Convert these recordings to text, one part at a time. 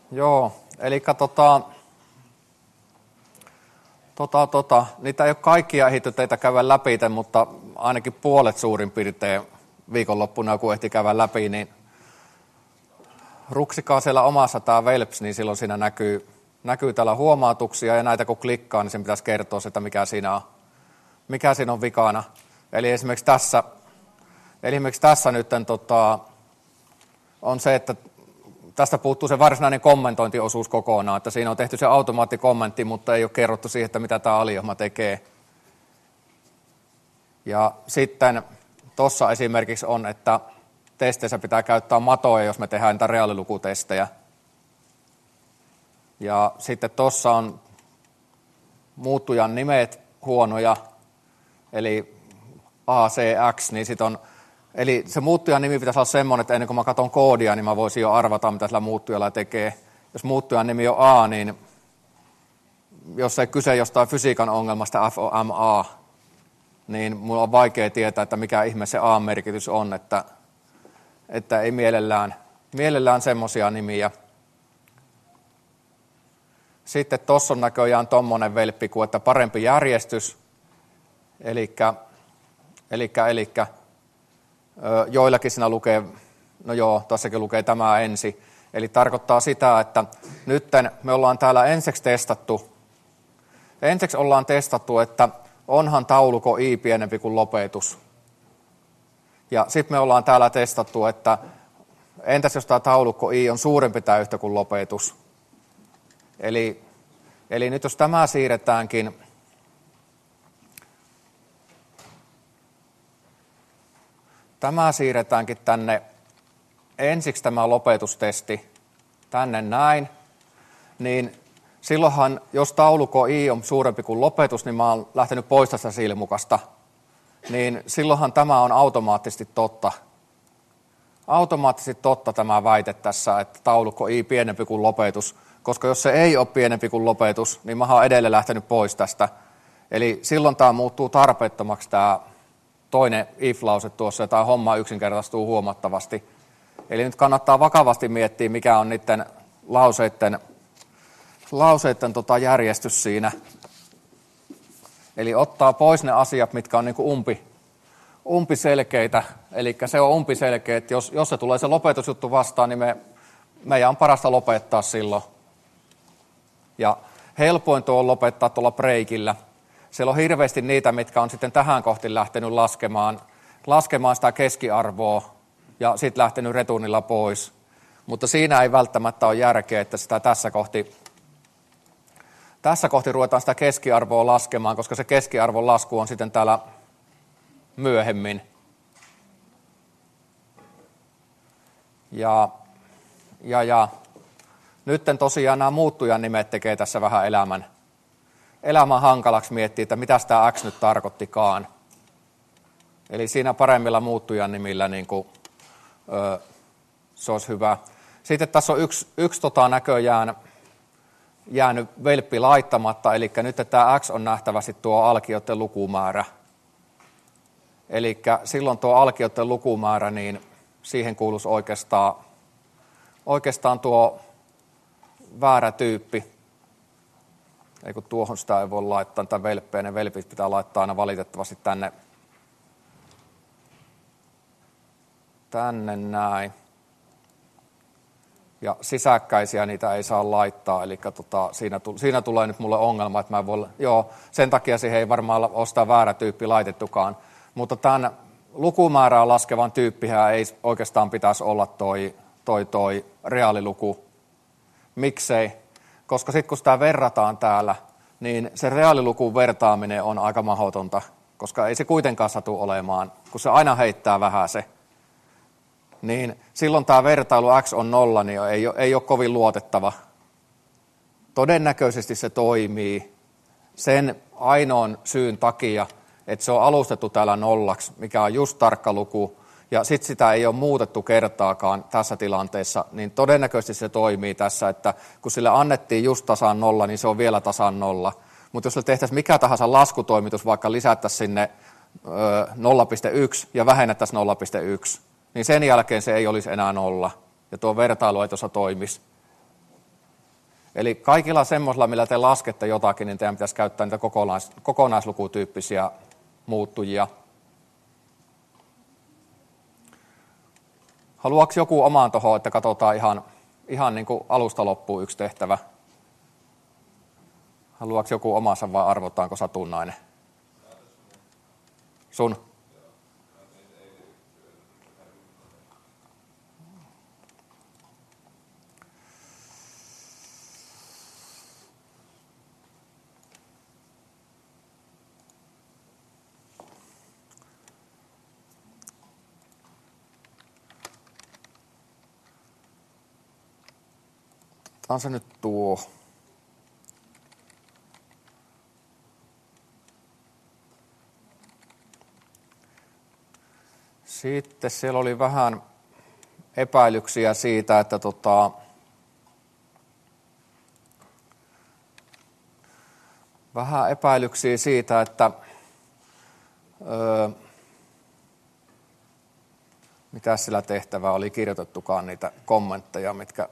Joo, eli niitä ei ole kaikkia ehditty teitä käydä läpi, mutta ainakin puolet suurin piirtein viikonloppuna, kun ehti käydä läpi, niin ruksikaa siellä omassa tämä Velps, niin silloin siinä näkyy täällä huomautuksia, ja näitä kun klikkaa, niin sen pitäisi kertoa että mikä siinä on vikana. Eli esimerkiksi tässä nyt on se, että tästä puuttuu se varsinainen kommentointiosuus kokonaan, että siinä on tehty se automaattikommentti, mutta ei ole kerrottu siihen, että mitä tämä aliohjelma tekee. Ja sitten tuossa esimerkiksi on, että testeissä pitää käyttää matoja, jos me tehdään niitä reaalilukutestejä. Ja sitten tuossa on muuttujan nimet huonoja, eli ACX, niin sitten on, eli se muuttujan nimi pitäisi olla semmoinen, että ennen kuin mä katson koodia, niin mä voisin jo arvata, mitä sillä muuttujalla tekee. Jos muuttujan nimi on A, niin jos ei kyse jostain fysiikan ongelmasta FOMA, niin mulla on vaikea tietää, että mikä ihme se A-merkitys on, että ei mielellään semmoisia nimiä. Sitten tuossa on näköjään tommonen velppi kuin, että parempi järjestys, eli joillakin siinä lukee, no joo, tuossakin lukee tämä ensi. Eli tarkoittaa sitä, että nyt me ollaan täällä ensiksi ollaan testattu, että onhan tauluko I pienempi kuin lopetus. Ja sitten me ollaan täällä testattu, että entäs jos tämä taulukko I on suurempi tai yhtä kuin lopetus. Eli nyt jos tämä siirretäänkin tänne, ensiksi tämä lopetustesti tänne näin, niin silloinhan, jos taulukko I on suurempi kuin lopetus, niin mä oon lähtenyt pois tästä silmukasta, niin silloinhan tämä on automaattisesti totta. Automaattisesti totta tämä väite tässä, että taulukko I pienempi kuin lopetus, koska jos se ei ole pienempi kuin lopetus, niin mä oon edelleen lähtenyt pois tästä. Eli silloin tämä muuttuu tarpeettomaksi tämä toinen if-lause tuossa, ja tämä homma yksinkertaistuu huomattavasti. Eli nyt kannattaa vakavasti miettiä, mikä on niiden lauseiden järjestys siinä. Eli ottaa pois ne asiat, mitkä on niin kuin umpiselkeitä. Eli se on umpiselkeä, että jos se tulee se lopetusjuttu vastaan, niin meidän on parasta lopettaa silloin. Ja helpoin tuo on lopettaa tuolla breikillä. Siellä on hirveästi niitä, mitkä on sitten tähän kohti lähtenyt laskemaan sitä keskiarvoa ja sitten lähtenyt retuunilla pois. Mutta siinä ei välttämättä ole järkeä, että sitä tässä kohti ruvetaan sitä keskiarvoa laskemaan, koska se keskiarvon lasku on sitten täällä myöhemmin. Ja nyt tosiaan nämä muuttujan nimet tekee tässä vähän elämän hankalaksi miettiä, että mitä tämä X nyt tarkoittikaan. Eli siinä paremmilla muuttujan nimillä niin kuin, se olisi hyvä. Sitten tässä on yksi näköjään jäänyt velppi laittamatta, eli nyt tämä X on nähtävästi tuo alkioiden lukumäärä. Eli silloin tuo alkioiden lukumäärä, niin siihen kuuluisi oikeastaan tuo väärä tyyppi. Ei kun tuohon sitä ei voi laittaa, tätä velppeä, ne velpit pitää laittaa aina valitettavasti tänne näin. Ja sisäkkäisiä niitä ei saa laittaa, eli siinä tulee nyt mulle ongelma, että mä voin, sen takia siihen ei varmaan ole sitä väärä tyyppi laitettukaan. Mutta tämän lukumäärää laskevan tyyppihän ei oikeastaan pitäisi olla toi reaaliluku. Miksei? Koska sitten kun sitä verrataan täällä, niin se reaalilukun vertaaminen on aika mahdotonta, koska ei se kuitenkaan satu olemaan, kun se aina heittää vähän se. Niin silloin tämä vertailu X on 0, niin ei ole kovin luotettava. Todennäköisesti se toimii sen ainoan syyn takia, että se on alustettu täällä 0, mikä on just tarkka luku, ja sitten sitä ei ole muutettu kertaakaan tässä tilanteessa, niin todennäköisesti se toimii tässä, että kun sille annettiin just tasan 0, niin se on vielä tasan 0. Mutta jos sille tehtäisiin mikä tahansa laskutoimitus, vaikka lisättäisiin sinne 0,1 ja vähennettäisiin 0,1, niin sen jälkeen se ei olisi enää 0, ja tuo vertailu ei tuossa toimisi. Eli kaikilla semmoisilla, millä te laskette jotakin, niin teidän pitäisi käyttää niitä kokonaislukutyyppisiä muuttujia. Haluaako joku omaan tuohon, että katsotaan ihan niin kuin alusta loppuun yksi tehtävä? Haluaako joku omansa vai arvotaanko satunnainen? Sun? On se nyt tuo. Sitten siellä oli vähän epäilyksiä siitä, että mitä sillä tehtävää oli kirjoitettukaan niitä kommentteja, mitkä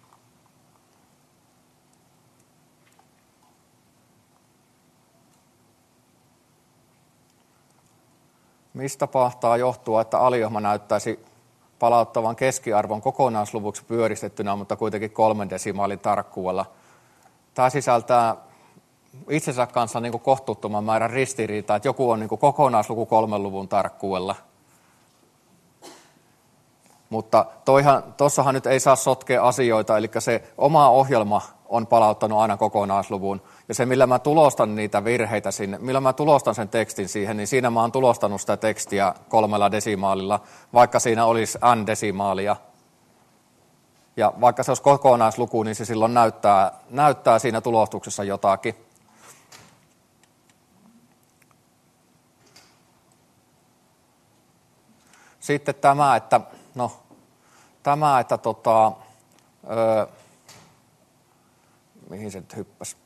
mistä pahtaa johtua, että aliohma näyttäisi palauttavan keskiarvon kokonaisluvuksi pyöristettynä, mutta kuitenkin 3 desimaalin tarkkuudella. Tämä sisältää itsensä kanssa niin kuin kohtuuttoman määrän ristiriitaa, että joku on niin kuin kokonaisluku 3 luvun tarkkuudella. Mutta tuossahan nyt ei saa sotkea asioita, eli se oma ohjelma on palauttanut aina kokonaisluvun. Ja se, millä mä tulostan niitä virheitä sinne, millä mä tulostan sen tekstin siihen, niin siinä mä oon tulostanut sitä tekstiä 3 desimaalilla, vaikka siinä olisi n desimaalia. Ja vaikka se olisi kokonaisluku, niin se silloin näyttää siinä tulostuksessa jotakin. Sitten mihin se nyt hyppäsi?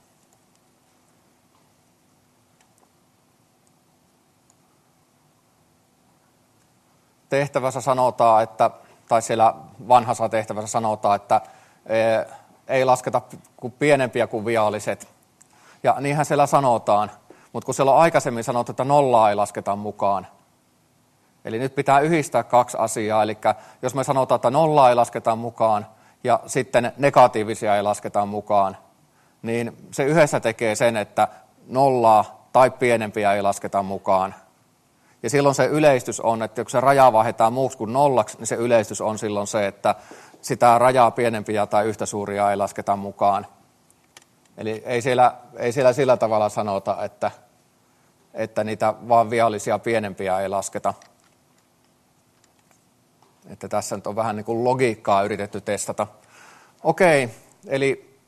Tehtävässä sanotaan, tai siellä vanhassa tehtävässä sanotaan, että ei lasketa kuin pienempiä kuin vialliset. Ja niinhän siellä sanotaan, mutta kun siellä on aikaisemmin sanottu, että 0 ei lasketa mukaan. Eli nyt pitää yhdistää 2 asiaa, eli jos me sanotaan, että 0 ei lasketa mukaan ja sitten negatiivisia ei lasketa mukaan, niin se yhdessä tekee sen, että 0 tai pienempiä ei lasketa mukaan. Ja silloin se yleistys on, että kun se raja vaihdetaan muuksi kuin 0, niin se yleistys on silloin se, että sitä rajaa pienempiä tai yhtä suuria ei lasketa mukaan. Eli ei siellä sillä tavalla sanota, että niitä vaan viallisia pienempiä ei lasketa. Että tässä nyt on vähän niin kuin logiikkaa yritetty testata. Okei, eli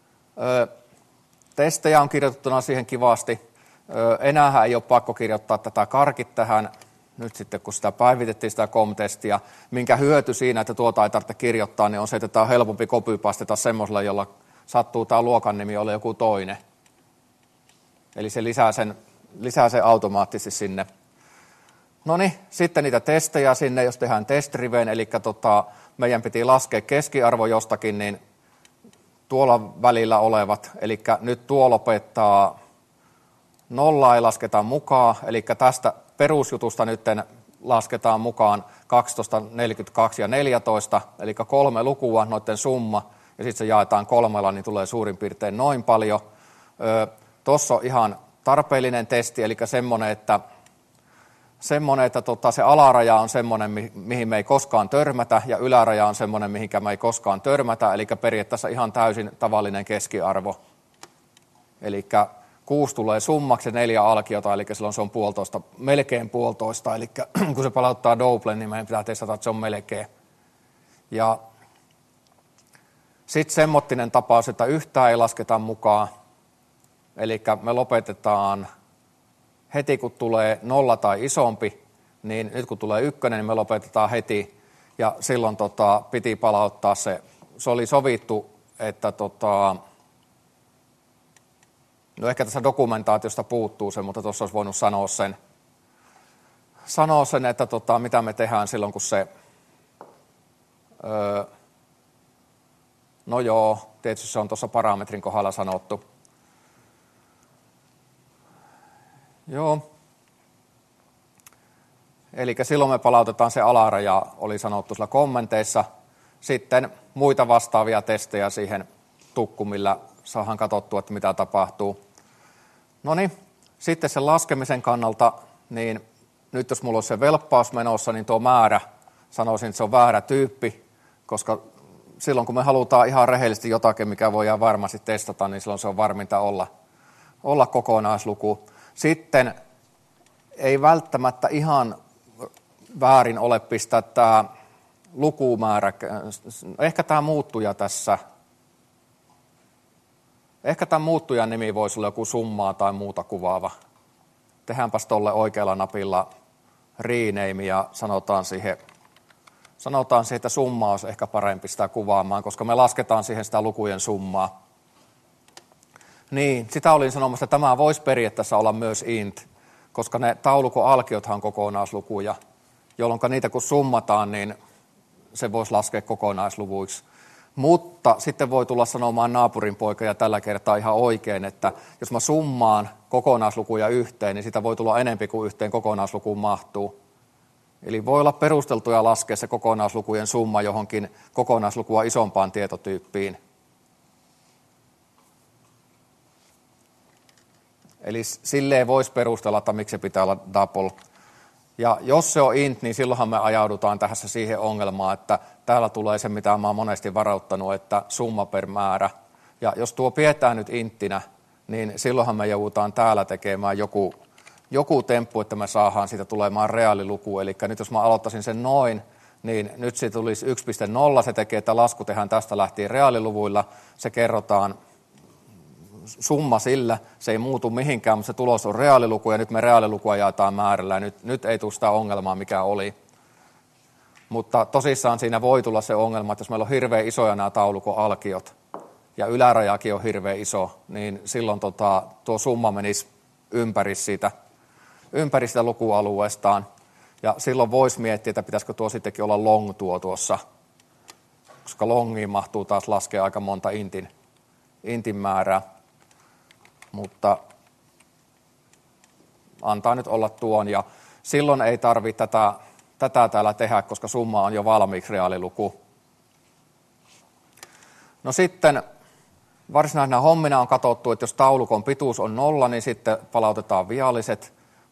testejä on kirjoitettuna siihen kivasti. Enäähän ei ole pakko kirjoittaa tätä karkit tähän, nyt sitten kun sitä päivitettiin sitä com-testia, minkä hyöty siinä, että tuota ei tarvitse kirjoittaa, niin on se, että tämä on helpompi copypasteta semmoisella, jolla sattuu tämä luokan nimi olla joku toinen. Eli se lisää sen automaattisesti sinne. No niin, sitten niitä testejä sinne, jos tehdään testriveen, eli meidän piti laskea keskiarvo jostakin, niin tuolla välillä olevat, eli nyt tuo lopettaa 0 ei lasketa mukaan, eli tästä perusjutusta nyt lasketaan mukaan 12, 42 ja 14, eli 3 lukua, noiden summa, ja sitten se jaetaan 3, niin tulee suurin piirtein noin paljon. Tuossa on ihan tarpeellinen testi, eli semmoinen, että se alaraja on semmoinen, mihin me ei koskaan törmätä, ja yläraja on semmoinen, mihinkä me ei koskaan törmätä, eli periaatteessa ihan täysin tavallinen keskiarvo. Eli 6 tulee summaksi ja 4 alkiota, eli silloin se on melkein puolitoista, eli kun se palauttaa doublen, niin meidän pitää testata, että se on melkein. Ja sitten semmoinen tapaus, että yhtään ei lasketa mukaan, eli me lopetetaan heti, kun tulee 0 tai isompi, niin nyt kun tulee 1, niin me lopetetaan heti, ja silloin piti palauttaa se oli sovittu, että no ehkä tässä dokumentaatiosta puuttuu se, mutta tuossa olisi voinut sanoa sen, että mitä me tehdään silloin, kun se No joo, tietysti se on tuossa parametrin kohdalla sanottu. Joo. Eli silloin me palautetaan se alaraja, oli sanottu sillä kommenteissa. Sitten muita vastaavia testejä siihen tukku, millä saadaan katsottua, että mitä tapahtuu. No niin, sitten sen laskemisen kannalta, niin nyt jos mulla on se velppaus menossa, niin tuo määrä, sanoisin, että se on väärä tyyppi, koska silloin kun me halutaan ihan rehellisesti jotakin, mikä voidaan varmasti testata, niin silloin se on varminta olla kokonaisluku. Sitten ei välttämättä ihan väärin ole pistää tämä lukumäärä, ehkä tämä muuttuja tässä, ehkä tämän muuttujan nimi voisi olla joku summaa tai muuta kuvaava. Tehdäänpäs tuolle oikealla napilla rename ja sanotaan siihen, että summa olisi ehkä parempi sitä kuvaamaan, koska me lasketaan siihen sitä lukujen summaa. Niin, sitä olin sanomassa, että tämä voisi periaatteessa olla myös int, koska ne taulukon alkiothan on kokonaislukuja, jolloin niitä kun summataan, niin se voisi laskea kokonaisluvuiksi. Mutta sitten voi tulla sanomaan naapurin poika ja tällä kertaa ihan oikein, että jos mä summaan kokonaislukuja yhteen, niin sitä voi tulla enempi kuin yhteen kokonaislukuun mahtuu. Eli voi olla perusteltuja laskea se kokonaislukujen summa johonkin kokonaislukua isompaan tietotyyppiin. Eli silleen voisi perustella, että miksi se pitää olla double. Ja jos se on int, niin silloinhan me ajaudutaan tässä siihen ongelmaan, että täällä tulee se, mitä mä oon monesti varauttanut, että summa per määrä. Ja jos tuo pidetään nyt inttinä, niin silloinhan me joudutaan täällä tekemään joku temppu, että me saadaan siitä tulemaan reaaliluku. Eli nyt jos mä aloittaisin sen noin, niin nyt se tulisi 1.0, se tekee, että lasku tehdään tästä lähtien reaaliluvuilla, se kerrotaan summa sillä, se ei muutu mihinkään, mutta se tulos on reaaliluku ja nyt me reaalilukua jaetaan määrällä ja nyt ei tule sitä ongelmaa, mikä oli. Mutta tosissaan siinä voi tulla se ongelma, että jos meillä on hirveän isoja nämä taulukon alkiot ja ylärajakin on hirveän iso, niin silloin tuo summa menisi ympäri sitä lukualueestaan. Ja silloin voisi miettiä, että pitäisikö tuo sittenkin olla long tuossa, koska longiin mahtuu taas laskea aika monta intin määrää. Mutta antaa nyt olla tuon ja silloin ei tarvitse tätä täällä tehdä, koska summa on jo valmiiksi reaaliluku. No sitten varsinaisena hommina on katsottu, että jos taulukon pituus on 0, niin sitten palautetaan vialliset.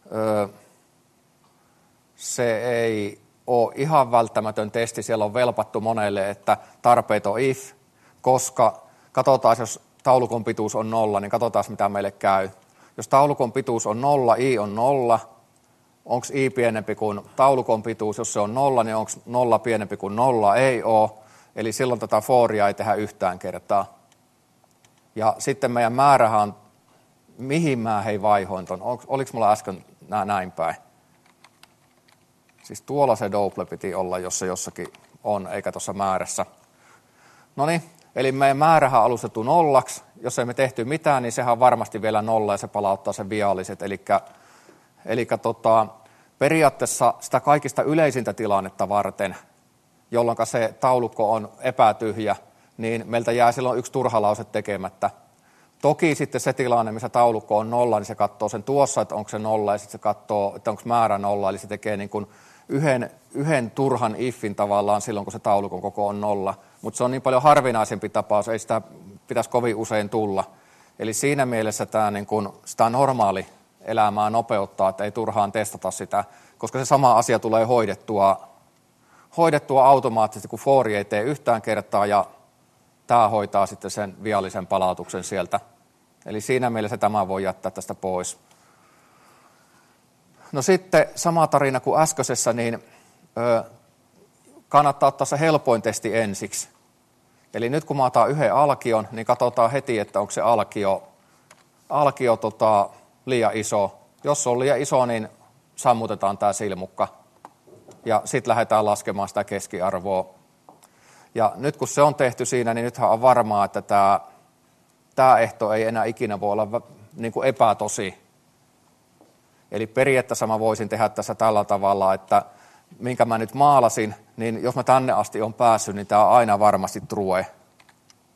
Se ei ole ihan välttämätön testi, siellä on velpattu monelle, että tarpeeton if, koska katsotaan, jos taulukon pituus on 0, niin katsotaan, mitä meille käy. Jos taulukon pituus on 0, i on 0, onko i pienempi kuin taulukon pituus? Jos se on 0, niin onko 0 pienempi kuin 0? Ei ole. Eli silloin tätä foria ei tehdä yhtään kertaa. Ja sitten meidän määrähän on, mihin mä vaihoin ton? Oliko mulla äsken näin päin? Siis tuolla se double piti olla, jos se jossakin on, eikä tuossa määrässä. No niin. Eli meidän määrähän on alustettu nollaksi. Jos ei me tehty mitään, niin sehän on varmasti vielä nolla ja se palauttaa sen vialliset. Eli periaatteessa sitä kaikista yleisintä tilannetta varten, jolloin se taulukko on epätyhjä, niin meiltä jää silloin yksi turha lause tekemättä. Toki sitten se tilanne, missä taulukko on nolla, niin se katsoo sen tuossa, että onko se nolla, ja sitten se katsoo, että onko määrä nolla, eli se tekee niin kuin yhden turhan ifin tavallaan silloin, kun se taulukon koko on nolla. Mutta se on niin paljon harvinaisempi tapaus, ei sitä pitäisi kovin usein tulla. Eli siinä mielessä tämä niin kun sitä normaali elämää nopeuttaa, että ei turhaan testata sitä, koska se sama asia tulee hoidettua automaattisesti, kun for ei tee yhtään kertaa ja tämä hoitaa sitten sen viallisen palautuksen sieltä. Eli siinä mielessä tämä voi jättää tästä pois. No sitten sama tarina kuin äskeisessä, niin kannattaa ottaa se helpoin testi ensiksi. Eli nyt kun mä otan yhden alkion, niin katsotaan heti, että onko se alkio liian iso. Jos se on liian iso, niin sammutetaan tämä silmukka. Ja sitten lähdetään laskemaan sitä keskiarvoa. Ja nyt kun se on tehty siinä, niin nythän on varmaa, että tämä ehto ei enää ikinä voi olla niin kuin epätosi. Eli periaatteessa mä voisin tehdä tässä tällä tavalla, että minkä mä nyt maalasin, niin jos mä tänne asti on päässyt, niin tämä on aina varmasti true.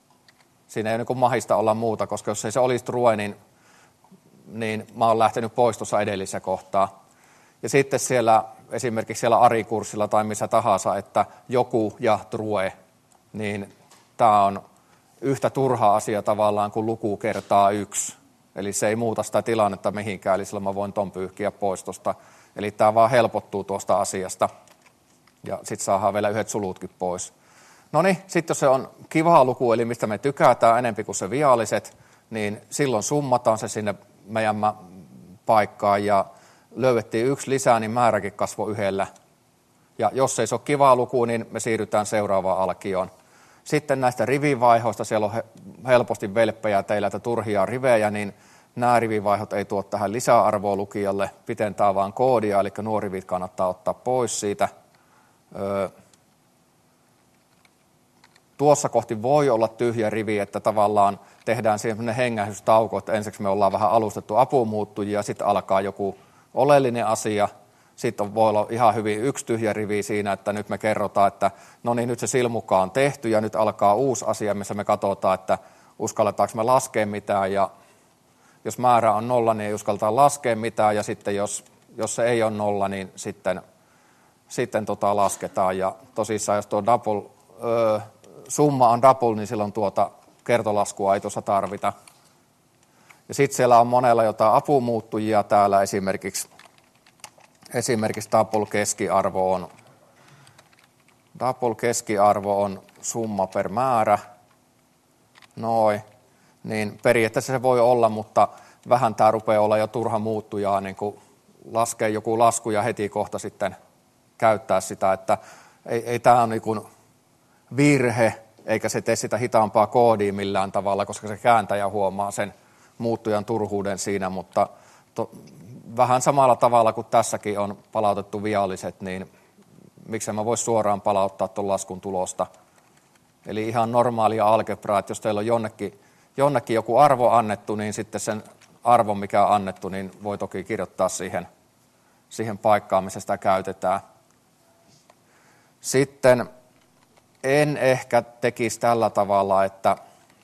Siinä ei ole niin mahista olla muuta, koska jos ei se olisi true, niin mä oon lähtenyt pois tuossa edellisessä kohtaa. Ja sitten esimerkiksi siellä ARI-kurssilla tai missä tahansa, että joku ja true, niin tämä on yhtä turha asia tavallaan kuin luku kertaa 1. Eli se ei muuta sitä tilannetta mihinkään, eli silloin mä voin ton pyyhkiä pois tuosta. Eli tämä vaan helpottuu tuosta asiasta. Ja sitten saadaan vielä yhdet sulutkin pois. No niin, sitten jos se on kiva luku, eli mistä me tykätään enempi kuin se vialliset, niin silloin summataan se sinne meidän paikkaan ja löydettiin 1 lisää, niin määräkin kasvoi 1. Ja jos ei se ole kiva luku, niin me siirrytään seuraavaan alkioon. Sitten näistä rivivaihoista, siellä on helposti velppejä teillä, että turhia rivejä, niin nämä rivivaihot ei tuo tähän lisäarvoa lukijalle, pitentää vaan koodia, eli nuo rivit kannattaa ottaa pois siitä. Tuossa kohti voi olla tyhjä rivi, että tavallaan tehdään sellainen hengähdystauko, että ensiksi me ollaan vähän alustettu apumuuttujia, sitten alkaa joku oleellinen asia, sitten voi olla ihan hyvin 1 tyhjä rivi siinä, että nyt me kerrotaan, että no niin, nyt se silmukka on tehty ja nyt alkaa uusi asia, missä me katsotaan, että uskalletaanko me laskea mitään ja jos määrä on 0, niin ei uskalleta laskea mitään ja sitten jos se ei ole 0, niin sitten lasketaan ja tosissaan jos tuo summa on double, niin silloin tuota kertolaskua ei tuossa tarvita. Ja sitten siellä on monella jotain apumuuttujia täällä, esimerkiksi double keskiarvo on summa per määrä, niin periaatteessa se voi olla, mutta vähän tämä rupeaa olla jo turha muuttujaa, niin kuin laskee joku lasku ja heti kohta sitten käyttää sitä, että ei tämä ole niin kuin virhe, eikä se tee sitä hitaampaa koodia millään tavalla, koska se kääntäjä huomaa sen muuttujan turhuuden siinä, mutta vähän samalla tavalla kuin tässäkin on palautettu vialliset, niin miksei mä vois suoraan palauttaa tuon laskun tulosta. Eli ihan normaalia algebraa, että jos teillä on jonnekin joku arvo annettu, niin sitten sen arvon, mikä on annettu, niin voi toki kirjoittaa siihen paikkaan, missä sitä käytetään. Sitten en ehkä tekisi tällä tavalla, että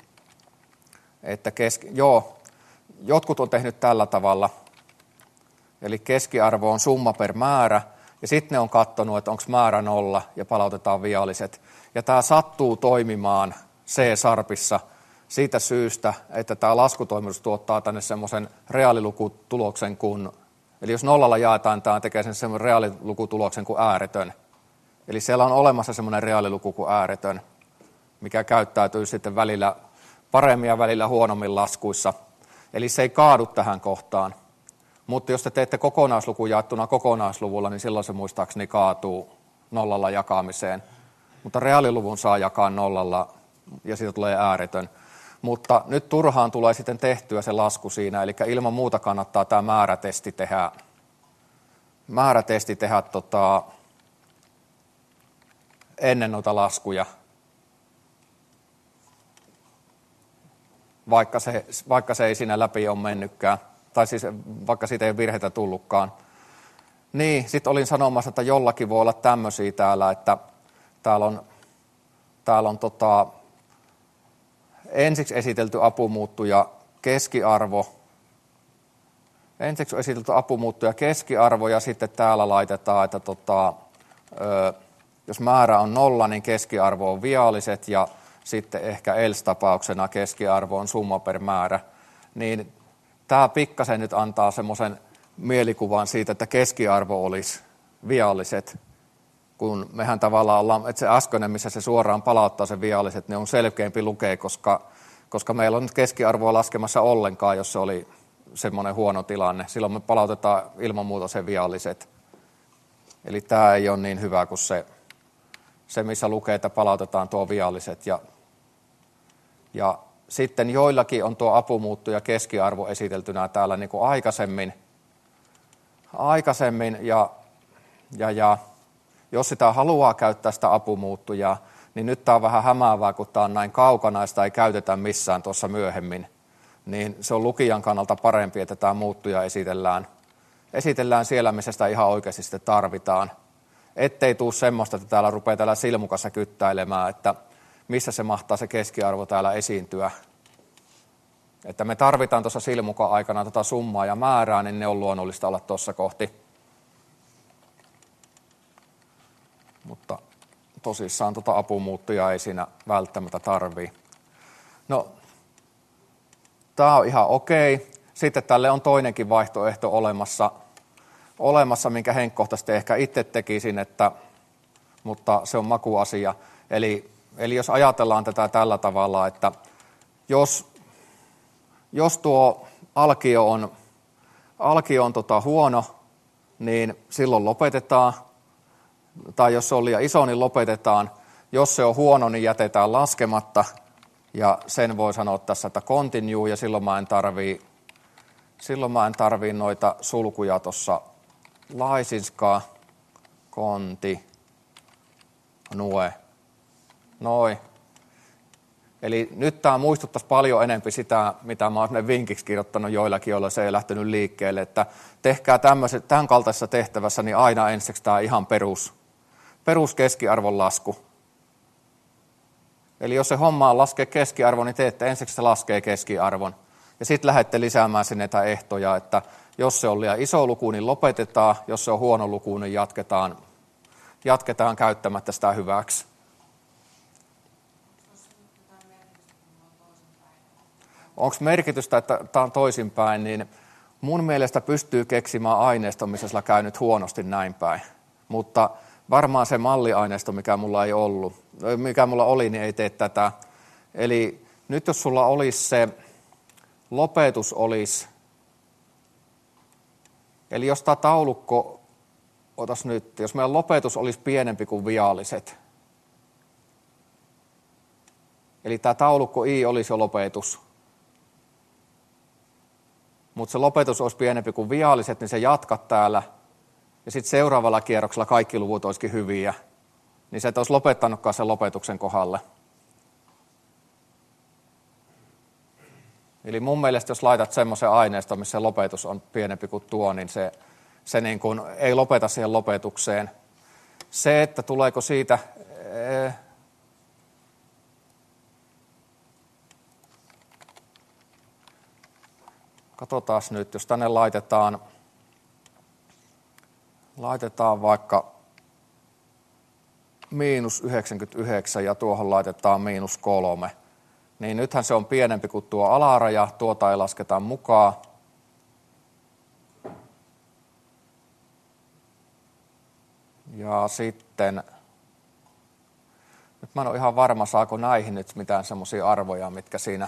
jotkut on tehnyt tällä tavalla, eli keskiarvo on summa per määrä, ja sitten ne on katsonut, että onko määrä 0, ja palautetaan vialliset. Ja tämä sattuu toimimaan C-sharpissa siitä syystä, että tämä laskutoimitus tuottaa tänne semmoisen reaalilukutuloksen eli jos 0 jaetaan, tämä tekee sen semmoinen reaalilukutuloksen kuin ääretön. Eli siellä on olemassa semmoinen reaaliluku kuin ääretön, mikä käyttäytyy sitten välillä paremmin ja välillä huonommin laskuissa. Eli se ei kaadu tähän kohtaan. Mutta jos te teette kokonaisluku jaettuna kokonaisluvulla, niin silloin se muistaakseni kaatuu 0 jakamiseen. Mutta reaaliluvun saa jakaa 0 ja siitä tulee ääretön. Mutta nyt turhaan tulee sitten tehtyä se lasku siinä, eli ilman muuta kannattaa tämä määrätesti tehdä ennen noita laskuja, vaikka se ei siinä läpi ole mennytkään, tai siis vaikka siitä ei ole virheitä tullutkaan. Niin, sitten olin sanomassa, että jollakin voi olla tämmöisiä täällä, että täällä on ensiksi esitelty apumuuttuja keskiarvo. Ensiksi on esitelty apumuuttuja keskiarvo ja sitten täällä laitetaan, että jos määrä on 0, niin keskiarvo on vialliset ja sitten ehkä else-tapauksena keskiarvo on summa per määrä. Niin tämä pikkasen nyt antaa semmoisen mielikuvan siitä, että keskiarvo olisi vialliset, kun mehän tavallaan ollaan, että se äskeinen, missä se suoraan palauttaa sen vialliset, ne on selkeämpi lukea, koska meillä on nyt keskiarvoa laskemassa ollenkaan, jos se oli semmoinen huono tilanne. Silloin me palautetaan ilman muuta sen vialliset. Eli tämä ei ole niin hyvä kuin se missä lukee, että palautetaan tuo vialliset. Ja sitten joillakin on tuo apumuuttuja keskiarvo esiteltynä täällä niin kuin aikaisemmin ja jos sitä haluaa käyttää sitä apumuuttujaa, niin nyt tämä on vähän hämäävää, kun tämä on näin kaukana ja sitä ei käytetä missään tuossa myöhemmin. Niin se on lukijan kannalta parempi, että tämä muuttuja esitellään siellä, missä sitä ihan oikeasti sitten tarvitaan. Ettei tule semmoista, että täällä rupeaa täällä silmukassa kyttäilemään, että missä se mahtaa se keskiarvo täällä esiintyä. Että me tarvitaan tuossa silmuka-aikana tätä summaa ja määrää, niin ne on luonnollista olla tuossa kohti. Mutta tosissaan apumuuttuja ei siinä välttämättä tarvii. No, tämä on ihan okei. Sitten tälle on toinenkin vaihtoehto olemassa minkä henkkohtaisesti ehkä itse tekisin, mutta se on makuasia. Eli jos ajatellaan tätä tällä tavalla, että jos tuo alkio on huono, niin silloin lopetetaan. Tai jos se on liian iso, niin lopetetaan. Jos se on huono, niin jätetään laskematta. Ja sen voi sanoa tässä, että continue, ja silloin mä en tarvii noita sulkuja tuossa laisinskaa, konti, nue, noin. Eli nyt tämä muistuttaisi paljon enempi sitä, mitä mä olen vinkiksi kirjoittanut joillakin, joilla se ei lähtenyt liikkeelle, että tehkää tämän kaltaisessa tehtävässä niin aina ensiksi tämä ihan perus keskiarvon lasku. Eli jos se homma laskee keskiarvon, niin teette ensiksi se laskee keskiarvon. Ja sitten lähdette lisäämään sinne näitä ehtoja, että jos se on liian iso luku, niin lopetetaan. Jos se on huono luku, niin jatketaan käyttämättä sitä hyväksi. Onko merkitystä, että tämä on toisinpäin, niin mun mielestä pystyy keksimään aineiston, missä sillä käy nyt huonosti näin päin. Mutta varmaan se malliaineisto, mikä mulla oli, niin ei tee tätä. Eli nyt jos sulla olisi se lopetus olisi, eli jos tämä taulukko, otas nyt, jos meidän lopetus olisi pienempi kuin vialliset, eli tämä taulukko I olisi jo lopetus, mutta se lopetus olisi pienempi kuin vialliset, niin se jatkat täällä, ja sitten seuraavalla kierroksella kaikki luvut olisikin hyviä, niin se et olisi lopettanutkaan sen lopetuksen kohdalle. Eli mun mielestä, jos laitat semmoisen aineiston, missä se lopetus on pienempi kuin tuo, niin se niin kuin ei lopeta siihen lopetukseen. Se, että tuleeko siitä... Katsotaan nyt, jos tänne laitetaan vaikka -99 ja tuohon laitetaan -3, niin nythän se on pienempi kuin tuo alaraja, tuota ei lasketa mukaan. Ja sitten, nyt mä en ole ihan varma, saako näihin nyt mitään semmoisia arvoja, mitkä siinä,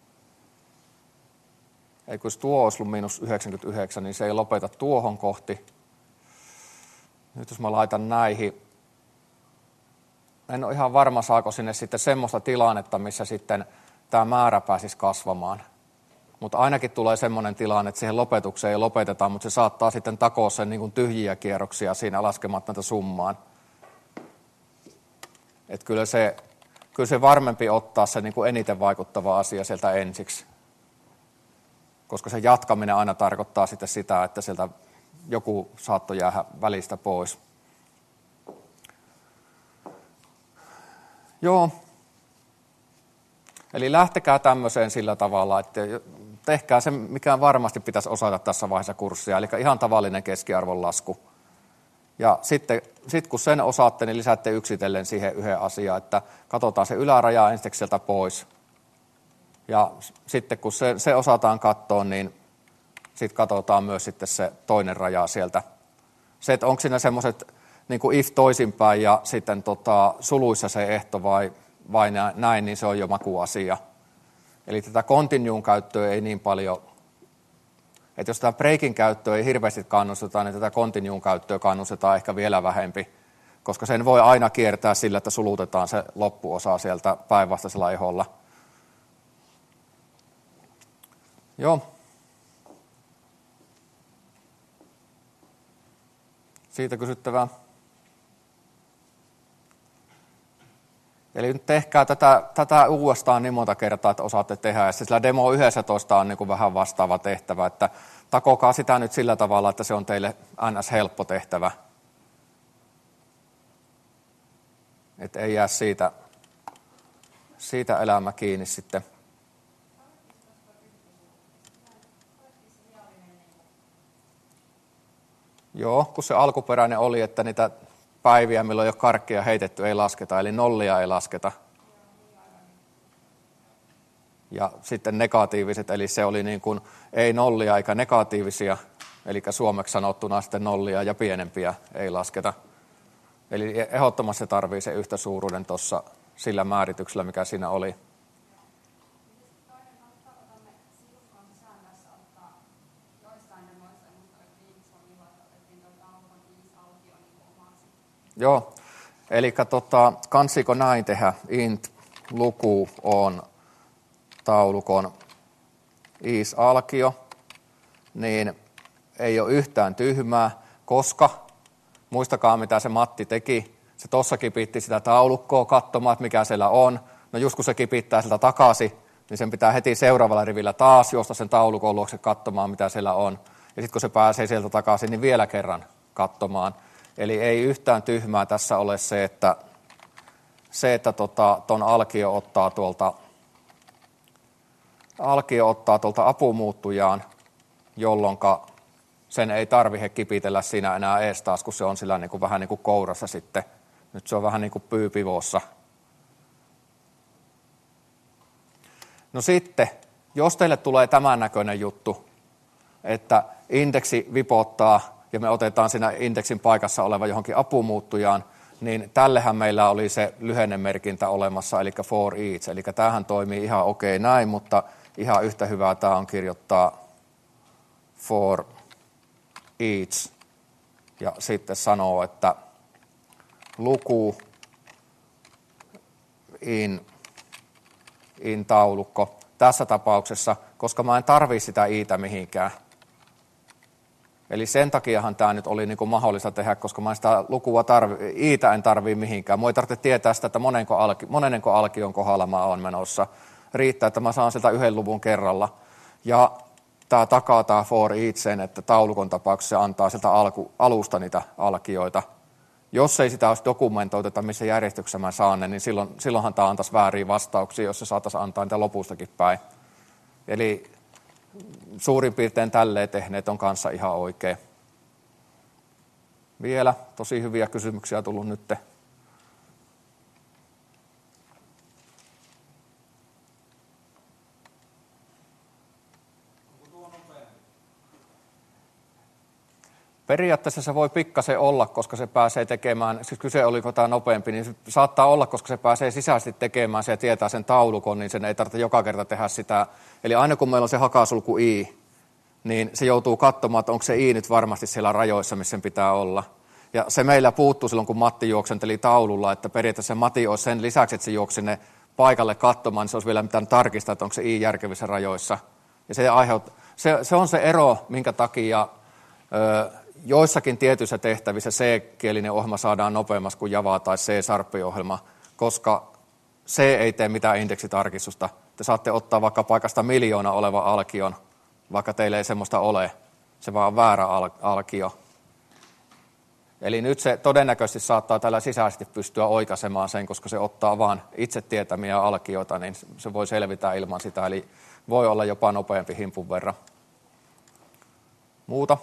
ei kun tuo olisi ollut -99, niin se ei lopeta tuohon kohti. Nyt jos mä laitan näihin, en ole ihan varma, saako sinne sitten semmoista tilannetta, missä sitten tämä määrä pääsisi kasvamaan. Mutta ainakin tulee semmoinen tilanne, että siihen lopetukseen ei lopeteta, mutta se saattaa sitten takoa sen niin kuin tyhjiä kierroksia siinä laskematta näitä summaan. Että kyllä se varmempi ottaa se niin kuin eniten vaikuttava asia sieltä ensiksi. Koska se jatkaminen aina tarkoittaa sitten sitä, että sieltä joku saattoi jäädä välistä pois. Joo. Eli lähtekää tämmöiseen sillä tavalla, että tehkää se, mikä varmasti pitäisi osata tässä vaiheessa kurssia, eli ihan tavallinen keskiarvon lasku. Ja sitten kun sen osaatte, niin lisäätte yksitellen siihen yhden asian, että katsotaan se yläraja ensiksi sieltä pois. Ja sitten kun se osataan katsoa, niin sitten katsotaan myös sitten se toinen raja sieltä. Se, että onko siinä semmoiset niin kuin if toisinpäin ja sitten suluissa se ehto vai näin, niin se on jo makuasia. Eli tätä continuun käyttöä ei niin paljon, että jos tätä breakin käyttöä ei hirveästi kannusteta, niin tätä continuun käyttöä kannustetaan ehkä vielä vähempi, koska sen voi aina kiertää sillä, että sulutetaan se loppuosa sieltä päinvastaisella eholla. Joo. Siitä kysyttävää. Eli nyt tehkää tätä uudestaan niin monta kertaa, että osaatte tehdä. Ja sillä demo 11 on niin kuin vähän vastaava tehtävä, että takokaa sitä nyt sillä tavalla, että se on teille ns-helppo tehtävä. Että ei jää siitä elämä kiinni sitten. Joo, kun se alkuperäinen oli, että niitä päiviä, milloin ei ole karkkia heitetty, ei lasketa, eli nollia ei lasketa. Ja sitten negatiiviset, eli se oli niin kuin ei nollia eikä negatiivisia, eli suomeksi sanottuna sitten nollia ja pienempiä ei lasketa. Eli ehdottomasti se tarvii se yhtä suuruuden tuossa sillä määrityksellä, mikä siinä oli. Joo, eli kansiko näin tehdä, int luku on taulukon is-alkio, niin ei ole yhtään tyhmää, koska muistakaa mitä se Matti teki, se tuossa kipitti sitä taulukkoa katsomaan, että mikä siellä on, no just kun se kipittää sieltä takaisin, niin sen pitää heti seuraavalla rivillä taas juosta sen taulukon luokse katsomaan, mitä siellä on, ja sitten kun se pääsee sieltä takaisin, niin vielä kerran katsomaan. Eli ei yhtään tyhmää tässä ole se, että ton alkio ottaa tuolta apumuuttujaan, jolloin sen ei tarvitse kipitellä siinä enää ees taas, kun se on sillä niin kuin, vähän niin kuin kourassa sitten. Nyt se on vähän niin kuin pyypivossa. No sitten, jos teille tulee tämän näköinen juttu, että indeksi vipottaa ja me otetaan siinä indeksin paikassa oleva johonkin apumuuttujaan, niin tällehän meillä oli se lyhennemerkintä olemassa, eli for each. Eli tämähän toimii ihan okei näin, mutta ihan yhtä hyvää tämä on kirjoittaa for each. Ja sitten sanoo, että luku in taulukko tässä tapauksessa, koska mä en tarvitse sitä iitä mihinkään. Eli sen takiahan tämä nyt oli niin kuin mahdollista tehdä, koska mä sitä lukua iitä en tarvii mihinkään. Mua ei tarvitse tietää sitä, että monenko alkion kohdalla mä oon menossa. Riittää, että mä saan sieltä yhden luvun kerralla. Ja tämä takaa tämä for each sen, että taulukon tapauksessa antaa sieltä alusta niitä alkioita. Jos ei sitä olisi dokumentoiteta, missä järjestyksessä mä saan ne, niin silloinhan tämä antaisi vääriä vastauksia, jos se saataisiin antaa niitä lopustakin päin. Eli suurin piirtein tälleen tehneet on kanssa ihan oikein. Vielä tosi hyviä kysymyksiä tullut nyt. Periaatteessa se voi pikkasen olla, koska se pääsee tekemään, siis kyse oliko tämä nopeampi, niin se saattaa olla, koska se pääsee sisäisesti tekemään se ja tietää sen taulukon, niin sen ei tarvitse joka kerta tehdä sitä. Eli aina kun meillä on se hakasulku i, niin se joutuu katsomaan, että onko se i nyt varmasti siellä rajoissa, missä sen pitää olla. Ja se meillä puuttuu silloin, kun Matti juoksenteli taululla, että periaatteessa Matti olisi sen lisäksi, että se juoksi sinne paikalle katsomaan, niin se olisi vielä mitään tarkistaa, että onko se i järkevissä rajoissa. Ja se on se ero, minkä takia joissakin tietyissä tehtävissä C-kielinen ohjelma saadaan nopeammassa kuin Java tai C-Sharp-ohjelma, koska C ei tee mitään indeksitarkistusta. Te saatte ottaa vaikka paikasta 1,000,000 oleva alkion, vaikka teille ei semmoista ole. Se vaan on väärä alkio. Eli nyt se todennäköisesti saattaa tällä sisäisesti pystyä oikaisemaan sen, koska se ottaa vaan itse tietämiä alkioita, niin se voi selvitä ilman sitä. Eli voi olla jopa nopeampi himpun verran. Muuta?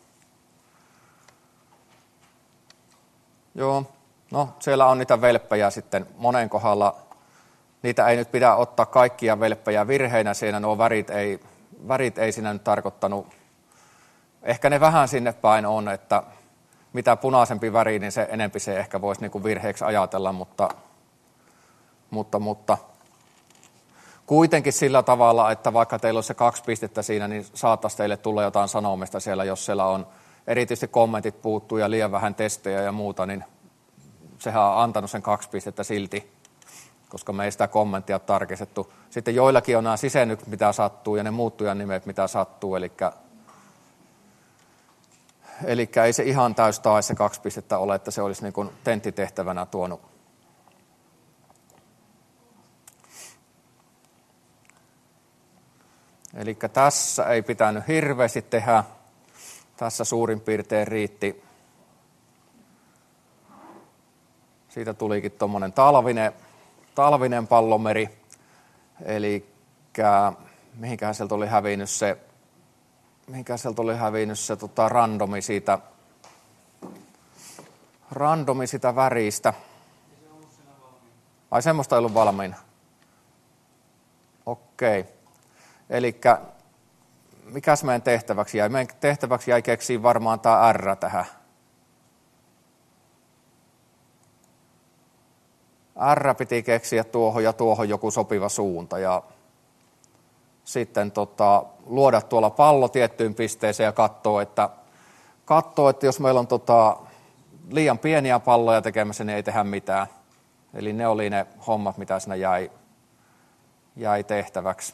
Joo, no siellä on niitä velppejä sitten monen kohdalla. Niitä ei nyt pidä ottaa kaikkia velppejä virheinä, siinä nuo värit ei siinä nyt tarkoittanut. Ehkä ne vähän sinne päin on, että mitä punaisempi väri, niin se enempi se ehkä voisi niin kuin virheeksi ajatella, mutta kuitenkin sillä tavalla, että vaikka teillä olisi se 2 pistettä siinä, niin saattaisi teille tulla jotain sanomista siellä, jos siellä on erityisesti kommentit puuttuu ja liian vähän testejä ja muuta, niin sehän on antanut sen 2 pistettä silti, koska me ei sitä kommenttia ole tarkistettu. Sitten joillakin on nämä sisännykset, mitä sattuu, ja ne muuttujan nimet, mitä sattuu, eli ei se ihan täys taas se 2 pistettä ole, että se olisi niin kuin tenttitehtävänä tuonut. Eli tässä ei pitänyt hirveästi tehdä. Tässä suurin piirtein riitti. Siitä tulikin tuommoinen talvinen. talvinen pallomeri, eli mihinkähän sieltä oli hävinnyt se randomi sitä väristä. Ai semmoista ei ollut valmiina. Okei. Elikkä mikäs meidän tehtäväksi jäi? Meidän tehtäväksi jäi keksiä varmaan tämä R tähän. R piti keksiä tuohon ja tuohon joku sopiva suunta ja sitten luoda tuolla pallo tiettyyn pisteeseen ja katsoa, että jos meillä on liian pieniä palloja tekemässä, niin ei tehdä mitään. Eli ne oli ne hommat, mitä siinä jäi tehtäväksi.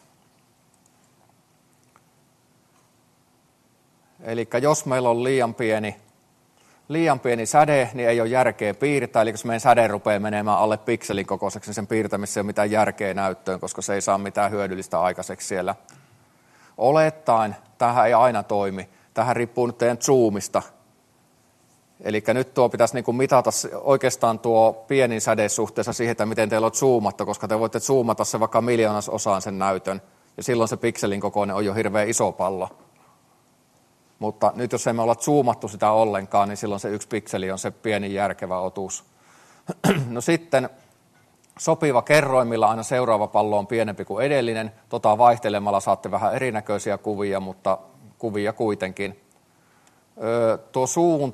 Eli jos meillä on liian pieni säde, niin ei ole järkeä piirtää. Eli jos meidän säde rupeaa menemään alle pikselin kokoiseksi, niin sen piirtämisessä ei ole mitään järkeä näyttöön, koska se ei saa mitään hyödyllistä aikaiseksi siellä. Olettaen, tämähän ei aina toimi. Tämähän riippuu nyt teidän zoomista. Eli nyt tuo pitäisi niin kuin mitata oikeastaan tuo pienin säde suhteessa siihen, että miten teillä on zoomattu, koska te voitte zoomata se vaikka miljoonasosaan sen näytön. Ja silloin se pikselin kokoinen on jo hirveän iso pallo. Mutta nyt jos emme olla zoomattu sitä ollenkaan, niin silloin se 1 pikseli on se pieni järkevä otus. No sitten sopiva kerroin, millä aina seuraava pallo on pienempi kuin edellinen. Vaihtelemalla saatte vähän erinäköisiä kuvia, mutta kuvia kuitenkin. Tuo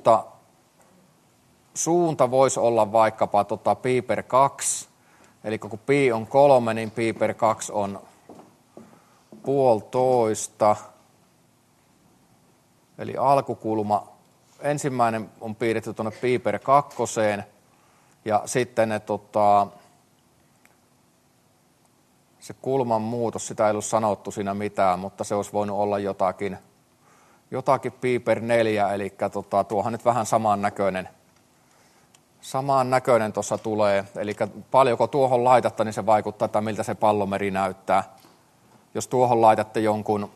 suunta voisi olla vaikkapa pi per 2. Eli kun pi on 3, niin pi per 2 on 1,5. Eli alkukulma, ensimmäinen on piirretty tuonne pi per 2, ja sitten se kulman muutos, sitä ei ollut sanottu siinä mitään, mutta se olisi voinut olla jotakin pi per 4, eli tuohan nyt vähän samannäköinen tuossa tulee. Eli paljonko tuohon laitatte, niin se vaikuttaa, että miltä se pallomeri näyttää. Jos tuohon laitatte jonkun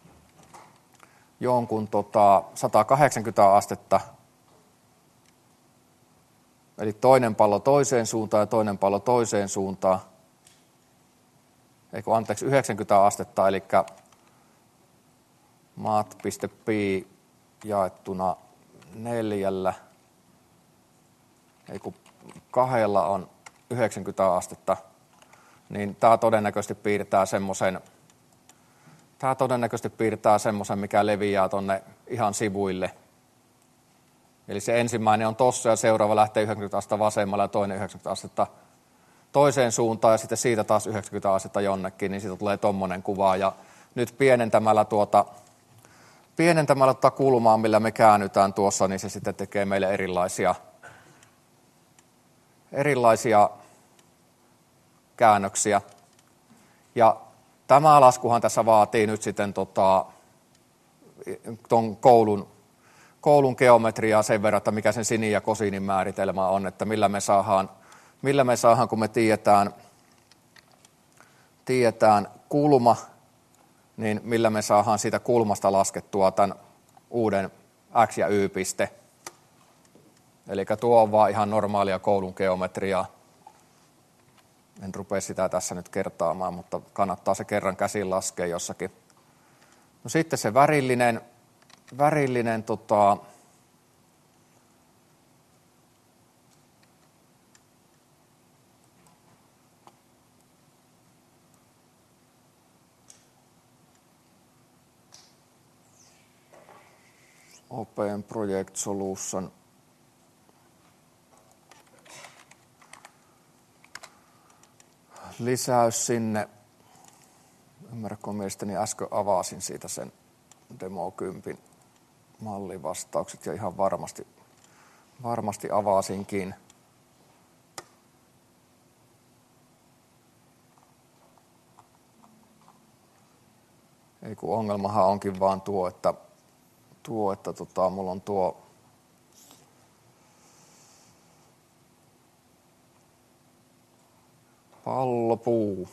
180 astetta, eli toinen pallo toiseen suuntaan ja toinen pallo toiseen suuntaan, 90 astetta, eli mat.pi jaettuna 4, kahdella on 90 astetta, niin tämä todennäköisesti piirtää semmoisen, mikä leviää tuonne ihan sivuille. Eli se ensimmäinen on tossa ja seuraava lähtee 90 astetta vasemmalle ja toinen 90 astetta toiseen suuntaan ja sitten siitä taas 90 astetta jonnekin, niin siitä tulee tommonen kuva. Ja nyt pienentämällä tuota kulmaa, millä me käännytään tuossa, niin se sitten tekee meille erilaisia käännöksiä. Ja tämä laskuhan tässä vaatii nyt sitten ton koulun geometriaa sen verran, että mikä sen sinin ja kosiinin määritelmä on, että millä me saadaan kun me tiedetään kulma, niin millä me saadaan siitä kulmasta laskettua tämän uuden x- ja y-piste. Eli tuo on vaan ihan normaalia koulun geometriaa. En rupea sitä tässä nyt kertaamaan, mutta kannattaa se kerran käsin laskea jossakin. No sitten se värillinen Open Project Solution. Lisäys sinne. Ymmärrätkö, mielestäni äsken avasin siitä sen Demo 10 mallivastaukset ja ihan varmasti avasinkin. Ei kun ongelmahan onkin vaan tuo, että mulla on tuo pallopuu.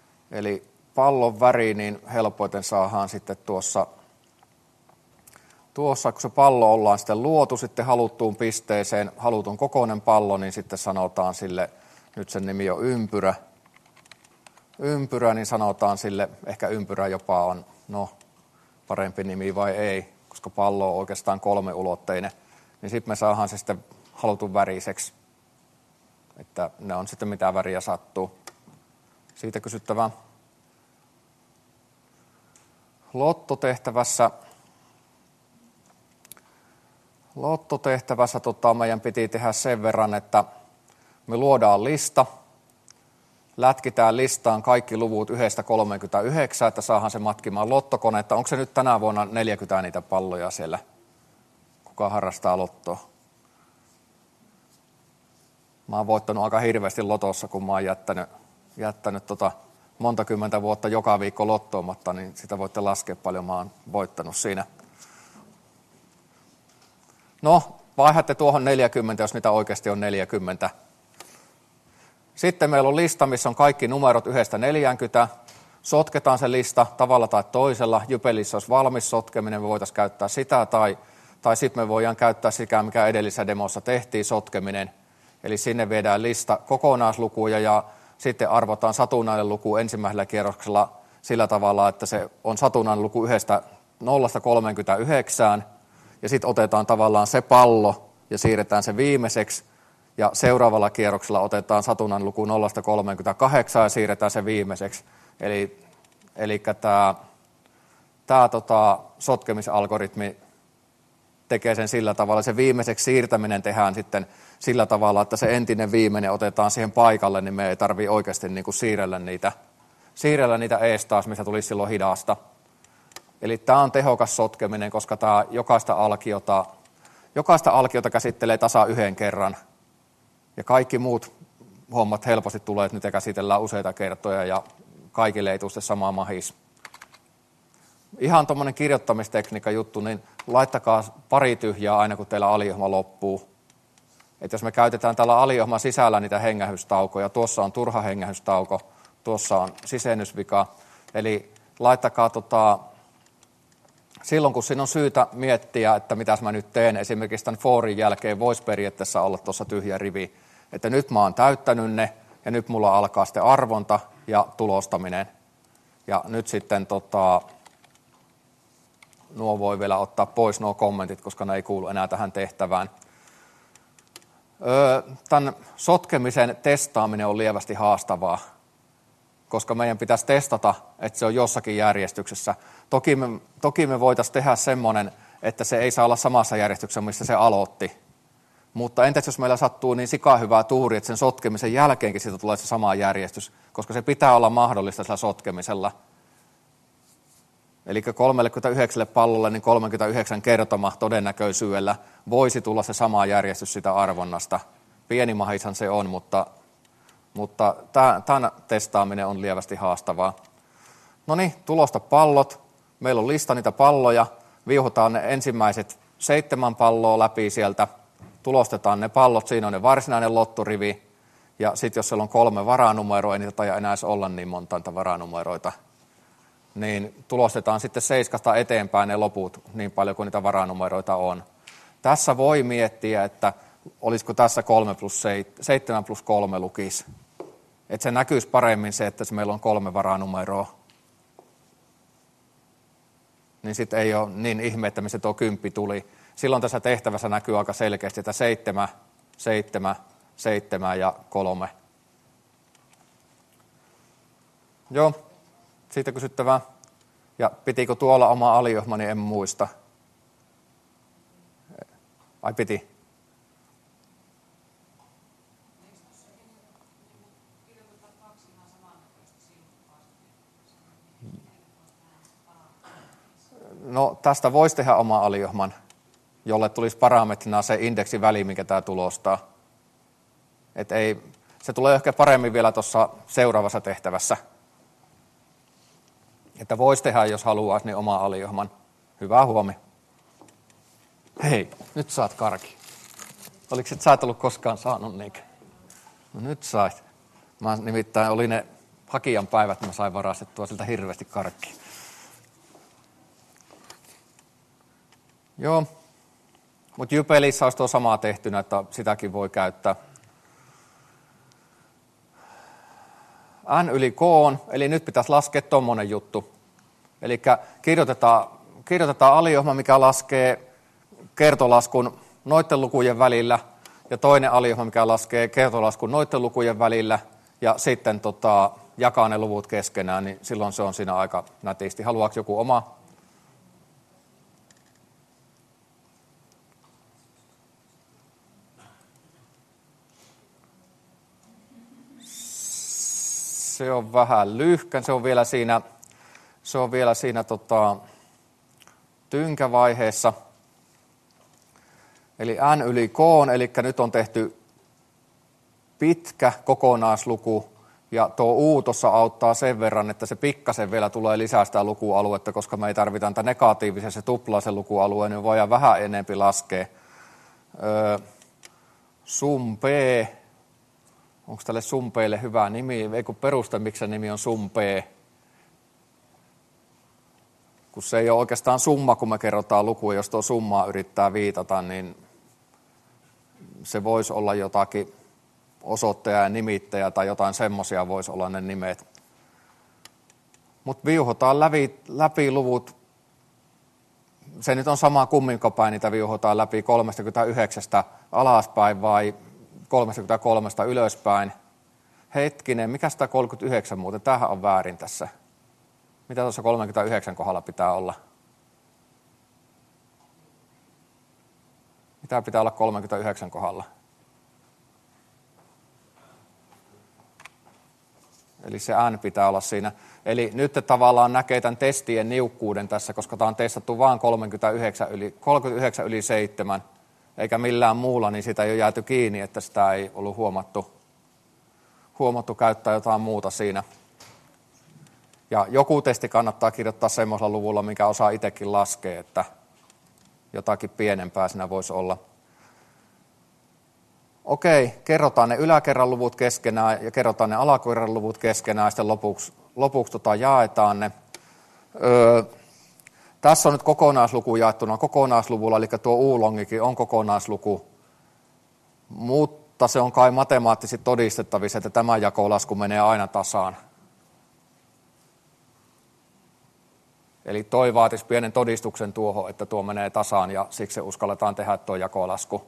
Eli pallon väri, niin helpoiten saadaan sitten tuossa kun se pallo ollaan sitten luotu sitten haluttuun pisteeseen, halutun kokoinen pallo, niin sitten sanotaan sille, nyt sen nimi on ympyrä, niin sanotaan sille, ehkä ympyrä jopa on, parempi nimi vai ei, koska pallo on oikeastaan 3-ulotteinen, niin sitten me saadaan se sitten halutun väriseksi, että ne on sitten mitä väriä sattuu. Siitä kysyttävää. Lottotehtävässä meidän piti tehdä sen verran, että me luodaan lista, lätkitään listaan kaikki luvut 1-39, että saadaan se matkimaan lottokoneetta. Onko se nyt tänä vuonna 40 niitä palloja siellä? Kuka harrastaa lottoa? Mä oon voittanut aika hirveästi lotossa, kun mä oon jättänyt monta kymmentä vuotta joka viikko lottoomatta, niin sitä voitte laskea paljon mä oon voittanut siinä. No, vaihdatte tuohon 40, jos niitä oikeasti on 40. Sitten meillä on lista, missä on kaikki numerot 1-40. Sotketaan se lista tavalla tai toisella. Jypelissä olisi valmis sotkeminen, me voitaisiin käyttää sitä, tai sitten me voidaan käyttää sitä, mikä edellisessä demossa tehtiin, sotkeminen. Eli sinne viedään lista kokonaislukuja ja sitten arvotaan satunnainen luku ensimmäisellä kierroksella sillä tavalla, että se on satunnainen luku 1-0-39. Ja sitten otetaan tavallaan se pallo ja siirretään se viimeiseksi. Ja seuraavalla kierroksella otetaan satunnainen luku 0-38 ja siirretään se viimeiseksi. Eli tämä sotkemisalgoritmi tekee sen sillä tavalla. Se viimeiseksi siirtäminen tehdään sitten sillä tavalla, että se entinen viimeinen otetaan siihen paikalle, niin me ei tarvitse oikeasti niin kuin siirrellä niitä ees taas, missä tulisi silloin hidasta. Eli tämä on tehokas sotkeminen, koska tämä jokaista alkiota käsittelee tasa yhden kerran. Ja kaikki muut hommat helposti tulee, että niitä käsitellään useita kertoja ja kaikille ei tule se sama mahis. Ihan tuommoinen kirjoittamistekniikka juttu, niin laittakaa pari tyhjää aina kun teillä aliohjelma loppuu. Että jos me käytetään täällä aliohjelman sisällä niitä hengähdystaukoja, tuossa on turha hengähdystauko, tuossa on sisennysvika. Eli laittakaa silloin kun siinä on syytä miettiä, että mitäs mä nyt teen, esimerkiksi tämän forin jälkeen voisi periaatteessa olla tuossa tyhjä rivi, että nyt mä oon täyttänyt ne ja nyt mulla alkaa sitten arvonta ja tulostaminen. Ja nyt sitten nuo voi vielä ottaa pois nuo kommentit, koska ne ei kuulu enää tähän tehtävään. Tämän sotkemisen testaaminen on lievästi haastavaa, koska meidän pitäisi testata, että se on jossakin järjestyksessä. Toki me voitaisiin tehdä semmoinen, että se ei saa olla samassa järjestyksessä, missä se aloitti. Mutta entäs jos meillä sattuu niin sikahyvää tuuri, että sen sotkemisen jälkeenkin siitä tulee se sama järjestys, koska se pitää olla mahdollista sillä sotkemisella. Eli 39 pallolle niin 39 kertoma todennäköisyydellä voisi tulla se sama järjestys sitä arvonnasta. Pieni mahishan se on, mutta tämän testaaminen on lievästi haastavaa. No niin, tulosta pallot. Meillä on lista niitä palloja. Viuhutaan ne ensimmäiset 7 palloa läpi sieltä. Tulostetaan ne pallot, siinä on ne varsinainen lottorivi. Ja sitten jos siellä on 3 varanumeroa, ei niitä taida enää olla niin monta varanumeroita. Niin tulostetaan sitten 7 eteenpäin ne loput niin paljon kuin niitä varanumeroita on. Tässä voi miettiä, että olisiko tässä 7 plus 3 lukisi. Että se näkyisi paremmin se, että meillä on 3 varanumeroa. Niin sitten ei ole niin ihme, että missä tuo 10 tuli. Silloin tässä tehtävässä näkyy aika selkeästi, että 7, 7, 7 ja 3. Joo, siitä kysyttävää. Ja pitikö tuolla oma aliohjelma, niin en muista. Ai piti. No tästä voisi tehdä oma aliohjelman, jolle tulisi parametrina se indeksiväli, mikä tämä tulostaa. Se tulee ehkä paremmin vielä tuossa seuraavassa tehtävässä. Että voisi tehdä, jos haluaa, niin oma aliohjelman. Hyvää huomio. Hei, nyt saat karki. Oliko et sä et ollut koskaan saanut niinkö? No nyt sait. Mä nimittäin oli ne hakijan päivät, mä sain varastettua siltä hirveästi karkkia. Joo, mutta Jypelissä olisi tuo sama tehtynä, että sitäkin voi käyttää. N yli K, eli nyt pitäisi laskea tommonen juttu. Eli kirjoitetaan aliohjelma, mikä laskee kertolaskun noiden lukujen välillä, ja toinen aliohjelma, mikä laskee kertolaskun noiden lukujen välillä, ja sitten jakaa ne luvut keskenään, niin silloin se on siinä aika nätisti. Haluaako joku oma? Se on vähän lyhkä, se on vielä siinä tynkävaiheessa. Eli n yli k, eli nyt on tehty pitkä kokonaisluku, ja tuo u tuossa auttaa sen verran, että se pikkasen vielä tulee lisää sitä lukualuetta, koska me ei tarvita tätä negatiivisen se tuplaisen lukualueen, niin voidaan vähän enempi laskea. Sum p, onko tälle sum p:lle hyvä nimi? Ei kun perusta, miksi se nimi on sum p. Kun se ei ole oikeastaan summa, kun me kerrotaan lukuja, jos tuo summaa yrittää viitata, niin se voisi olla jotakin osoittaja ja nimittäjä tai jotain semmoisia voisi olla ne nimet. Mutta viuhotaan läpi luvut. Se nyt on sama kumminko päin, niitä viuhotaan läpi 39 alaspäin vai 33 ylöspäin. Hetkinen, mikä sitä 39 muuten? Tämähän on väärin tässä. Mitä tuossa 39 kohdalla pitää olla? Mitä pitää olla 39 kohdalla? Eli se n pitää olla siinä. Eli nyt te tavallaan näkee tämän testien niukkuuden tässä, koska tämä on testattu vain 39 yli 7, eikä millään muulla, niin sitä ei ole jääty kiinni, että sitä ei ollut huomattu käyttää jotain muuta siinä. Ja joku testi kannattaa kirjoittaa semmoisella luvulla, mikä osaa itsekin laskea, että jotakin pienempää siinä voisi olla. Okei, kerrotaan ne yläkerran luvut keskenään ja kerrotaan ne alakerran luvut keskenään ja sitten lopuksi jaetaan ne. Tässä on nyt kokonaisluku jaettuna kokonaisluvulla, eli tuo U-longikin on kokonaisluku, mutta se on kai matemaattisesti todistettavissa, että tämä jakolasku menee aina tasaan. Eli toi vaatisi pienen todistuksen tuohon, että tuo menee tasaan ja siksi uskalletaan tehdä tuo jakolasku.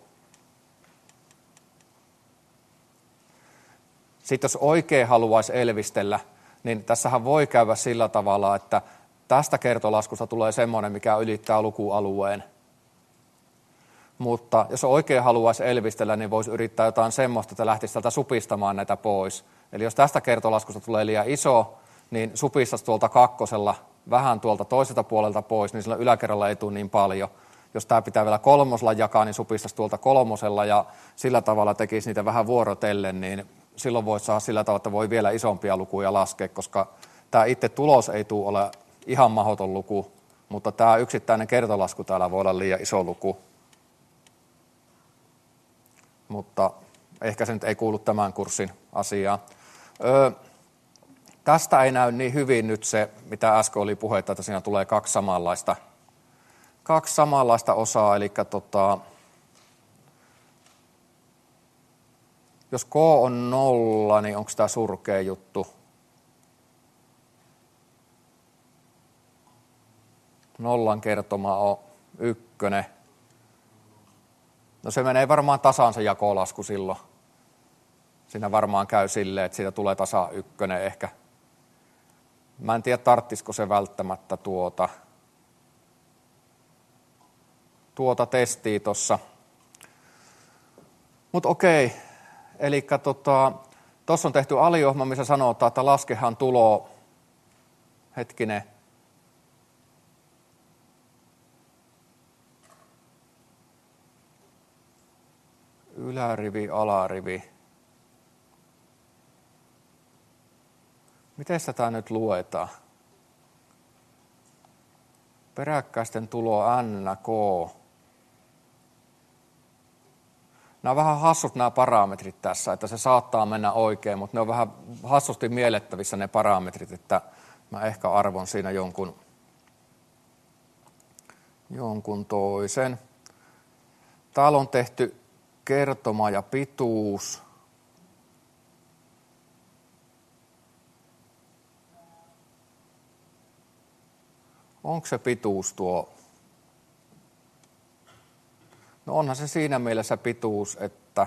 Sitten jos oikein haluaisi elvistellä, niin tässähän voi käydä sillä tavalla, että tästä kertolaskusta tulee semmoinen, mikä ylittää lukualueen. Mutta jos oikein haluaisi elvistellä, niin voisi yrittää jotain semmoista, että lähtisi tältä supistamaan näitä pois. Eli jos tästä kertolaskusta tulee liian iso, niin supistaisi tuolta kakkosella vähän tuolta toiselta puolelta pois, niin sillä yläkerralla ei tule niin paljon. Jos tämä pitää vielä kolmosella jakaa, niin supistaisi tuolta kolmosella ja sillä tavalla tekisi niitä vähän vuorotellen, niin silloin voisi saada sillä tavalla, että voi vielä isompia lukuja laskea, koska tämä itse tulos ei tule ole ihan mahdoton luku, mutta tämä yksittäinen kertolasku täällä voi olla liian iso luku. Mutta ehkä se nyt ei kuulu tämän kurssin asiaan. Tästä ei näy niin hyvin nyt se, mitä äsken oli puhetta, että siinä tulee kaksi samanlaista osaa, eli jos K on 0, niin onko tämä surkea juttu? Nollan kertoma on 1. No se menee varmaan tasaan se jakolasku silloin. Siinä varmaan käy silleen, että siitä tulee tasa 1 ehkä. Mä en tiedä, tarttisiko se välttämättä tuota testiä tuossa. Mutta okei, eli tuossa on tehty aliohjelma, missä sanotaan, että laskehan tulo, hetkinen, ylärivi, alarivi. Miten tätä nyt luetaan? Peräkkäisten tulo N, K. Nämä on vähän hassut nämä parametrit tässä, että se saattaa mennä oikein, mutta ne on vähän hassusti miellettävissä ne parametrit, että mä ehkä arvon siinä jonkun toisen. Täällä on tehty kertoma ja pituus. Onko se pituus tuo? No onhan se siinä mielessä pituus, että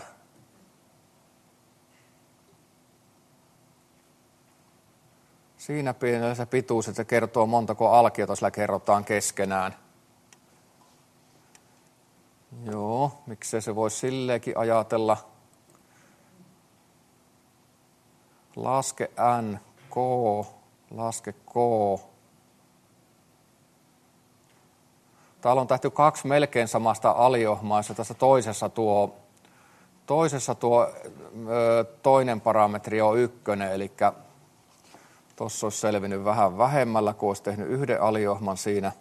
siinä pienellä pituus, että se kertoo montako alkiota sillä kerrotaan keskenään. Joo, miksei se voisi silleenkin ajatella. Laske n, k, laske k. Täällä on tehty 2 melkein samasta aliohmaa, ja tässä toisessa tuo toinen parametri on 1, eli tuossa olisi selvinnyt vähän vähemmällä, kun olisi tehnyt 1 aliohman siinä.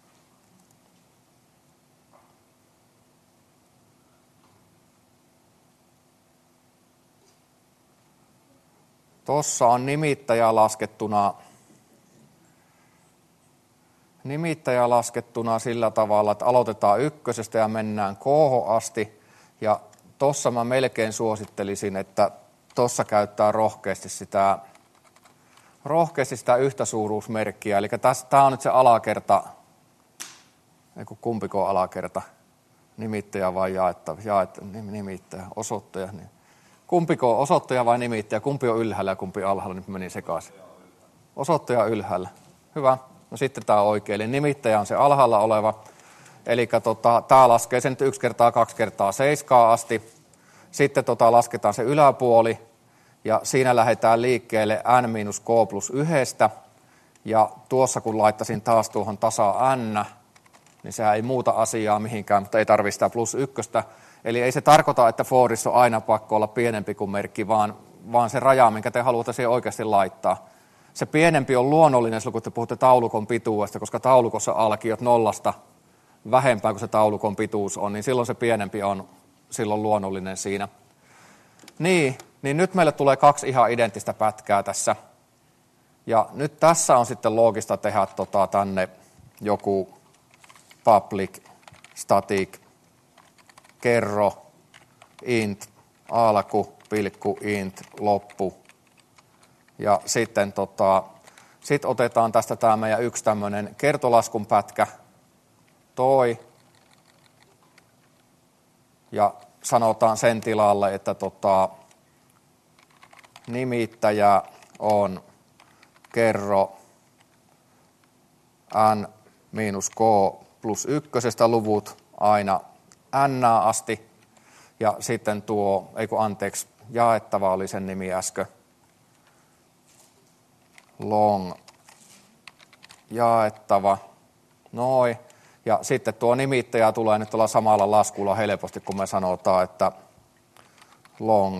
Tuossa on nimittäjä laskettuna sillä tavalla, että aloitetaan 1 ja mennään k asti. Ja tuossa mä melkein suosittelisin, että tuossa käyttää rohkeasti sitä yhtäsuuruusmerkkiä. Eli tämä on nyt se alakerta, kumpiko on alakerta, nimittäjä vai nimittäjä, osoittaja. Niin. Kumpiko on osoittaja vai nimittäjä, kumpi on ylhäällä ja kumpi alhaalla, nyt meni sekaisin. Osoittaja ylhäällä. Hyvä. No sitten tämä on oikein, eli nimittäjä on se alhaalla oleva. Eli tämä laskee sen 1 kertaa 2 kertaa 7 asti. Sitten lasketaan se yläpuoli. Ja siinä lähdetään liikkeelle n-k plus 1. Ja tuossa kun laittaisin taas tuohon tasa n, niin sehän ei muuta asiaa mihinkään, mutta ei tarvitse sitä plus 1. Eli ei se tarkoita, että forissa on aina pakko olla pienempi kuin merkki, vaan se raja, minkä te haluatte siihen oikeasti laittaa. Se pienempi on luonnollinen silloin, kun te puhutte taulukon pituudesta, koska taulukossa alkiot 0 vähempää kuin se taulukon pituus on, niin silloin se pienempi on silloin luonnollinen siinä. Niin nyt meille tulee 2 ihan identtistä pätkää tässä. Ja nyt tässä on sitten loogista tehdä tänne joku public, static, kerro, int, alku, pilkku, int, loppu. Ja sitten otetaan tästä tämä meidän yksi tämmöinen kertolaskun pätkä, toi, ja sanotaan sen tilalle, että nimittäjä on kerro n-k plus 1 luvut aina n asti, ja sitten jaettava oli sen nimi äsken, long jaettava, noin, ja sitten tuo nimittäjä tulee nyt tuolla samalla laskulla helposti, kun me sanotaan, että long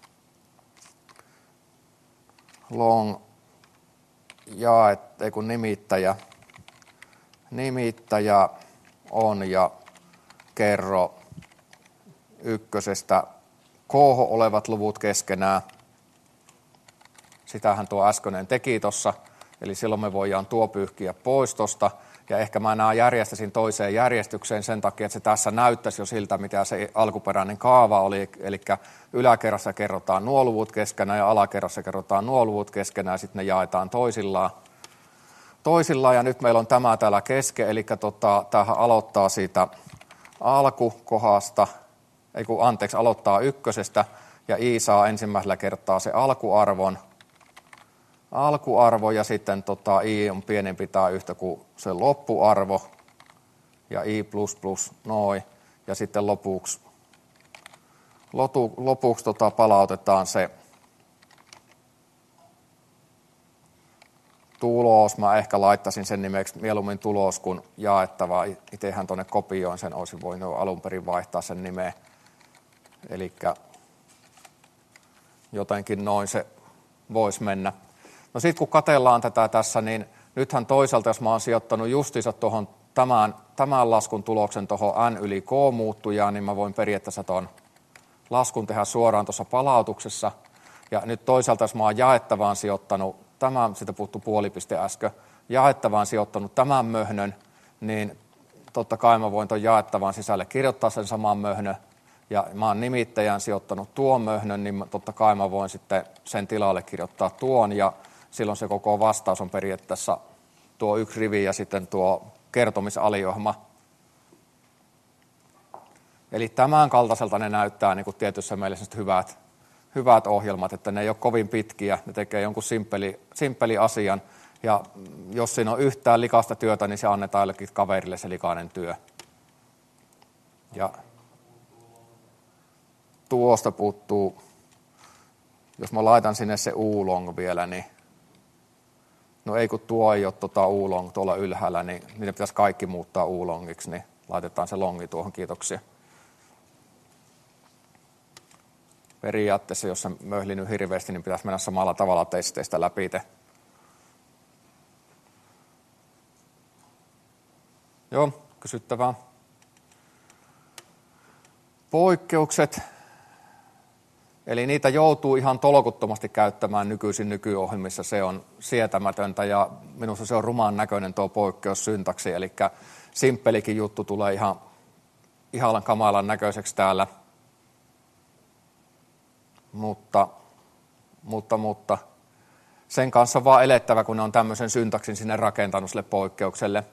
nimittäjä on ja kerro 1 k olevat luvut keskenään. Sitähän tuo äskeinen teki tuossa, eli silloin me voidaan tuo pyyhkiä pois tuosta. Ja ehkä mä nämä järjestäisin toiseen järjestykseen sen takia, että se tässä näyttäisi jo siltä, mitä se alkuperäinen kaava oli. Eli yläkerrassa kerrotaan nuo luvut keskenään ja alakerrassa kerrotaan nuo luvut keskenään, ja sitten ne jaetaan toisillaan. Ja nyt meillä on tämä täällä kesken, eli tämähän aloittaa siitä alkukohdasta, aloittaa 1, ja i saa ensimmäisellä kertaa se alkuarvo, ja sitten i on pienempi tai yhtä kuin se loppuarvo, ja i plus noin, ja sitten lopuksi palautetaan se tulos. Mä ehkä laittaisin sen nimeksi mieluummin tulos kuin jaettava. Itsehän tuonne kopioin sen, olisin voinut alun perin vaihtaa sen nimeä. Eli jotenkin noin se voisi mennä. No sitten kun katsellaan tätä tässä, niin nythän toisaalta, jos mä oon sijoittanut justiinsa tuohon tämän laskun tuloksen tuohon n yli k muuttujaan, niin mä voin periaatteessa tuon laskun tehdä suoraan tuossa palautuksessa. Ja nyt toisaalta, jos mä oon jaettavaan sijoittanut, siitä puuttu puolipiste äsken, jaettavaan sijoittanut tämän möhnön, niin totta kai mä voin ton jaettavan sisälle kirjoittaa sen saman möhnön, ja mä oon nimittäjän sijoittanut tuon möhnön, niin totta kai mä voin sitten sen tilalle kirjoittaa tuon, ja silloin se koko vastaus on periaatteessa tuo yksi rivi ja sitten tuo kertomisaliohma. Eli tämän kaltaiselta ne näyttää niin kuin tietyssä mielessä hyvät ohjelmat, että ne ei ole kovin pitkiä, ne tekee jonkun simppeli asian, ja jos siinä on yhtään likasta työtä, niin se annetaan jollekin kaverille se likainen työ. Ja tuosta puuttuu, jos mä laitan sinne se oolong vielä, niin no ei kun tuo ei ole oolong tuolla ylhäällä, niin niitä pitäisi kaikki muuttaa oolongiksi, niin laitetaan se longi tuohon, kiitoksia. Periaatteessa, jos se möhlinyt hirveästi, niin pitäisi mennä samalla tavalla testeistä läpi. Joo, kysyttävää. Poikkeukset. Eli niitä joutuu ihan tolkuttomasti käyttämään nykyisin nykyohjelmissa. Se on sietämätöntä ja minusta se on rumaan näköinen tuo poikkeussyntaksi. Eli simppelikin juttu tulee ihan kamalan näköiseksi täällä. Mutta sen kanssa on vaan elettävä, kun ne on tämmöisen syntaksin sinne rakentanut sille poikkeukselle.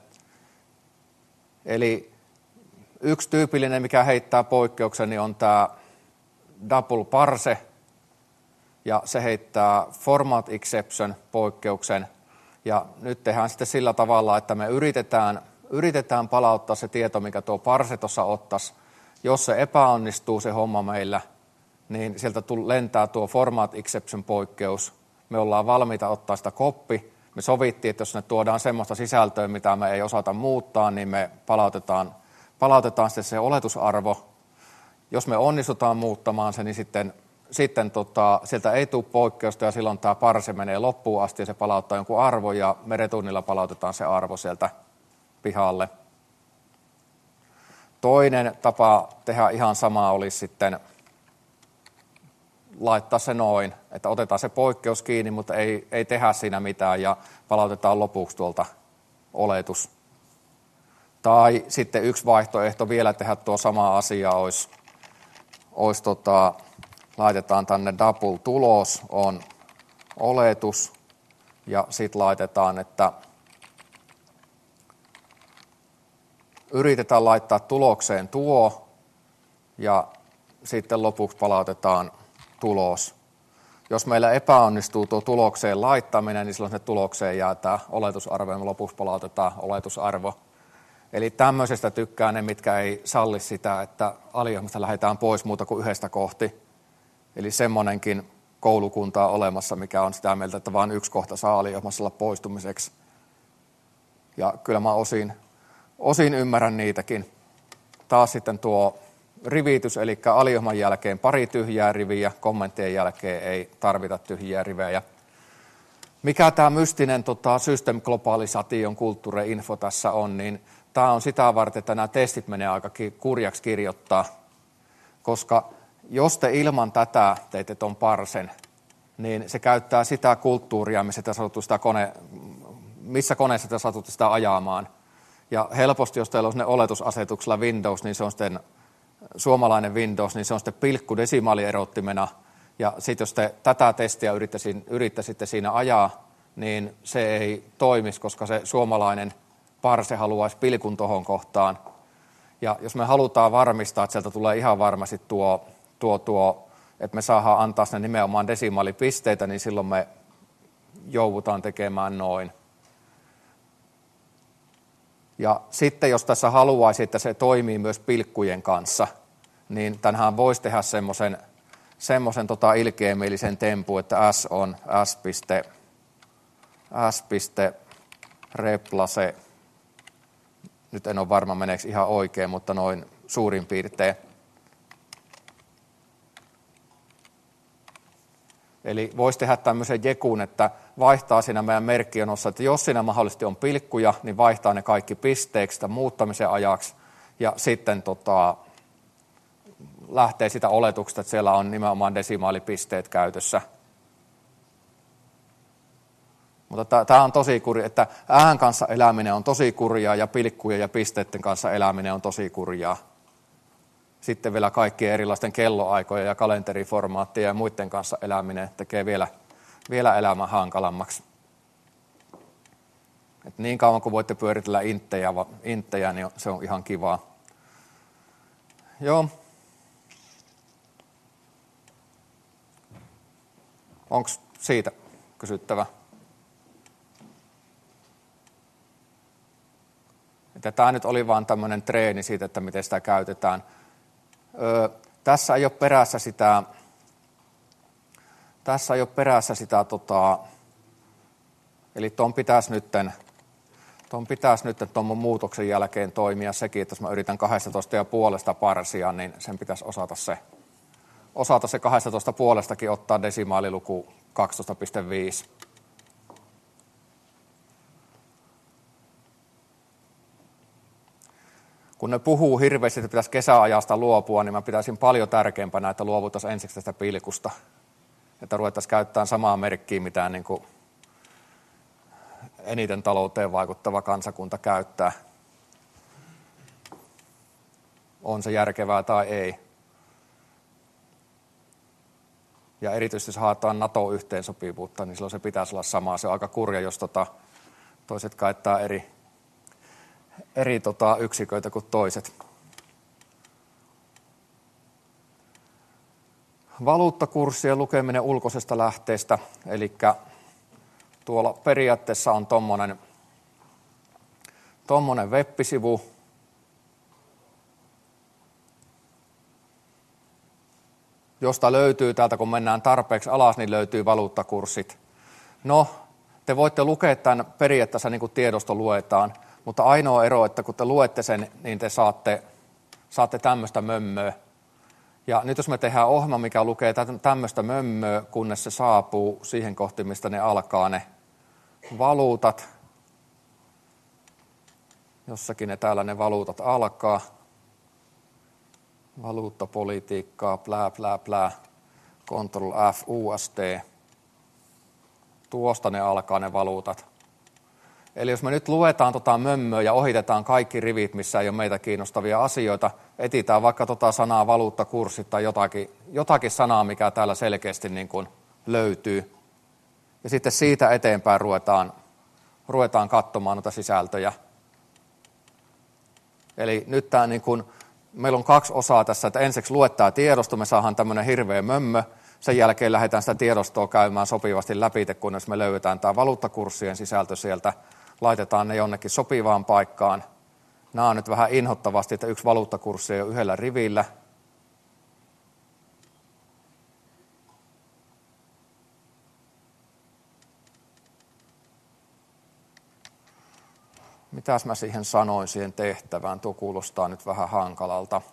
Eli yksi tyypillinen, mikä heittää poikkeuksen, niin on tämä double parse, ja se heittää format exception poikkeuksen. Ja nyt tehdään sitten sillä tavalla, että me yritetään palauttaa se tieto, mikä tuo parse tuossa ottaisi. Jos se epäonnistuu se homma meillä, niin sieltä lentää tuo format exception poikkeus. Me ollaan valmiita ottaa sitä koppi. Me sovittiin, että jos ne tuodaan semmoista sisältöä, mitä me ei osata muuttaa, niin me palautetaan sitten se oletusarvo. Jos me onnistutaan muuttamaan se, niin sitten sieltä ei tule poikkeusta ja silloin tämä parse menee loppuun asti ja se palauttaa jonkun arvo ja me retunnilla palautetaan se arvo sieltä pihalle. Toinen tapa tehdä ihan samaa olisi sitten laittaa se noin, että otetaan se poikkeus kiinni, mutta ei tehdä siinä mitään ja palautetaan lopuksi tuolta oletus. Tai sitten yksi vaihtoehto vielä tehdä tuo sama asia olisi laitetaan tänne double tulos on oletus ja sitten laitetaan, että yritetään laittaa tulokseen tuo ja sitten lopuksi palautetaan tulos. Jos meillä epäonnistuu tuo tulokseen laittaminen, niin silloin se tulokseen jää tämä oletusarvo ja me lopuksi palautetaan oletusarvo. Eli tämmöisestä tykkää ne, mitkä ei salli sitä, että aliohjelmasta lähdetään pois muuta kuin yhdestä kohti. Eli semmoinenkin koulukunta on olemassa, mikä on sitä mieltä, että vain yksi kohta saa aliohjelmassa olla poistumiseksi. Ja kyllä mä osin ymmärrän niitäkin. Taas sitten tuo rivitys, eli aliohjelman jälkeen pari tyhjää riviä, kommenttien jälkeen ei tarvita tyhjiä rivejä. Mikä tämä mystinen system globalization culture info tässä on, niin tämä on sitä varten, että nämä testit menee aika kurjaksi kirjoittaa, koska jos te ilman tätä teitte tuon parsen, niin se käyttää sitä kulttuuria, missä koneessa te satutte sitä ajamaan. Ja helposti, jos teillä on ne oletusasetuksella Windows, niin se on sitten suomalainen Windows, niin se on sitten pilkku desimaalierottimena. Ja sitten jos te tätä testiä yrittäisitte siinä ajaa, niin se ei toimisi, koska se suomalainen parse haluaisi pilkun tohon kohtaan. Ja jos me halutaan varmistaa, että sieltä tulee ihan varmasti tuo että me saadaan antaa sinne nimenomaan desimaalipisteitä, niin silloin me joudutaan tekemään noin. Ja sitten jos tässä haluaisi, että se toimii myös pilkkujen kanssa, niin tänhän voisi tehdä semmoisen ilkeämielisen tempun, että S on S.replace. Nyt en ole varma, meneekö ihan oikein, mutta noin suurin piirtein. Eli voisi tehdä tämmöisen jekun, että vaihtaa siinä meidän merkkionossa, että jos siinä mahdollisesti on pilkkuja, niin vaihtaa ne kaikki pisteeksi sitä muuttamisen ajaksi. Ja sitten lähtee sitä oletuksesta, että siellä on nimenomaan desimaalipisteet käytössä. Mutta tämä on tosi kurjaa, että ään kanssa eläminen on tosi kurjaa ja pilkkujen ja pisteiden kanssa eläminen on tosi kurjaa. Sitten vielä kaikkien erilaisten kelloaikojen ja kalenteriformaattien ja muiden kanssa eläminen tekee vielä elämän hankalammaksi. Et niin kauan kuin voitte pyöritellä inttejä, niin se on ihan kivaa. Joo. Onko siitä kysyttävä? Tämä nyt oli vaan tämmöinen treeni siitä, että miten sitä käytetään. Tässä ei ole perässä sitä, eli ton pitäisi nyt tuon muutoksen jälkeen toimia sekin, että jos mä yritän 12,5 parsia, niin sen pitäisi osata se 12,5 ottaa desimaaliluku 12,5. Kun ne puhuu hirveästi, että pitäisi kesäajasta luopua, niin mä pitäisin paljon tärkeämpänä, että luovuttaisiin ensiksi tästä pilkusta. Että ruvettaisiin käyttämään samaa merkkiä, mitä niin kuin eniten talouteen vaikuttava kansakunta käyttää. On se järkevää tai ei. Ja erityisesti jos haetaan NATO-yhteensopivuutta, niin silloin se pitäisi olla sama. Se on aika kurja, jos toiset käyttää eri yksiköitä kuin toiset. Valuuttakurssien lukeminen ulkoisesta lähteestä, eli tuolla periaatteessa on tommonen web-sivu, josta löytyy täältä, kun mennään tarpeeksi alas, niin löytyy valuuttakurssit. No, te voitte lukea tämän periaatteessa niin kuin tiedosto luetaan, mutta ainoa ero, että kun te luette sen, niin te saatte tämmöistä mömmöä. Ja nyt jos me tehdään ohjelma, mikä lukee tämmöistä mömmöä, kunnes se saapuu siihen kohti, mistä ne alkaa ne valuutat. Jossakin ne valuutat alkaa. Valuuttapolitiikkaa, plää, plää, plää. Ctrl F, USD. Tuosta ne alkaa ne valuutat. Eli jos me nyt luetaan mömmöä ja ohitetaan kaikki rivit, missä ei ole meitä kiinnostavia asioita, etsitään vaikka sanaa valuuttakurssit tai jotakin sanaa, mikä täällä selkeästi niin kuin löytyy. Ja sitten siitä eteenpäin ruvetaan katsomaan noita sisältöjä. Eli nyt tämä niin kuin, meillä on 2 osaa tässä, että ensiksi luettaa tiedosto, me saadaan tämmöinen hirveä mömmö. Sen jälkeen lähdetään sitä tiedostoa käymään sopivasti läpi, kunnes me löydetään tämä valuuttakurssien sisältö sieltä. Laitetaan ne jonnekin sopivaan paikkaan. Nämä on nyt vähän inhottavasti, että yksi valuuttakurssi ei ole yhdellä rivillä. Mitäs mä siihen sanoin siihen tehtävään? Tuo kuulostaa nyt vähän hankalalta.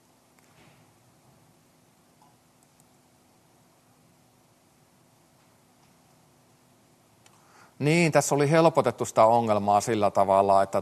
Niin, tässä oli helpotettu sitä ongelmaa sillä tavalla, että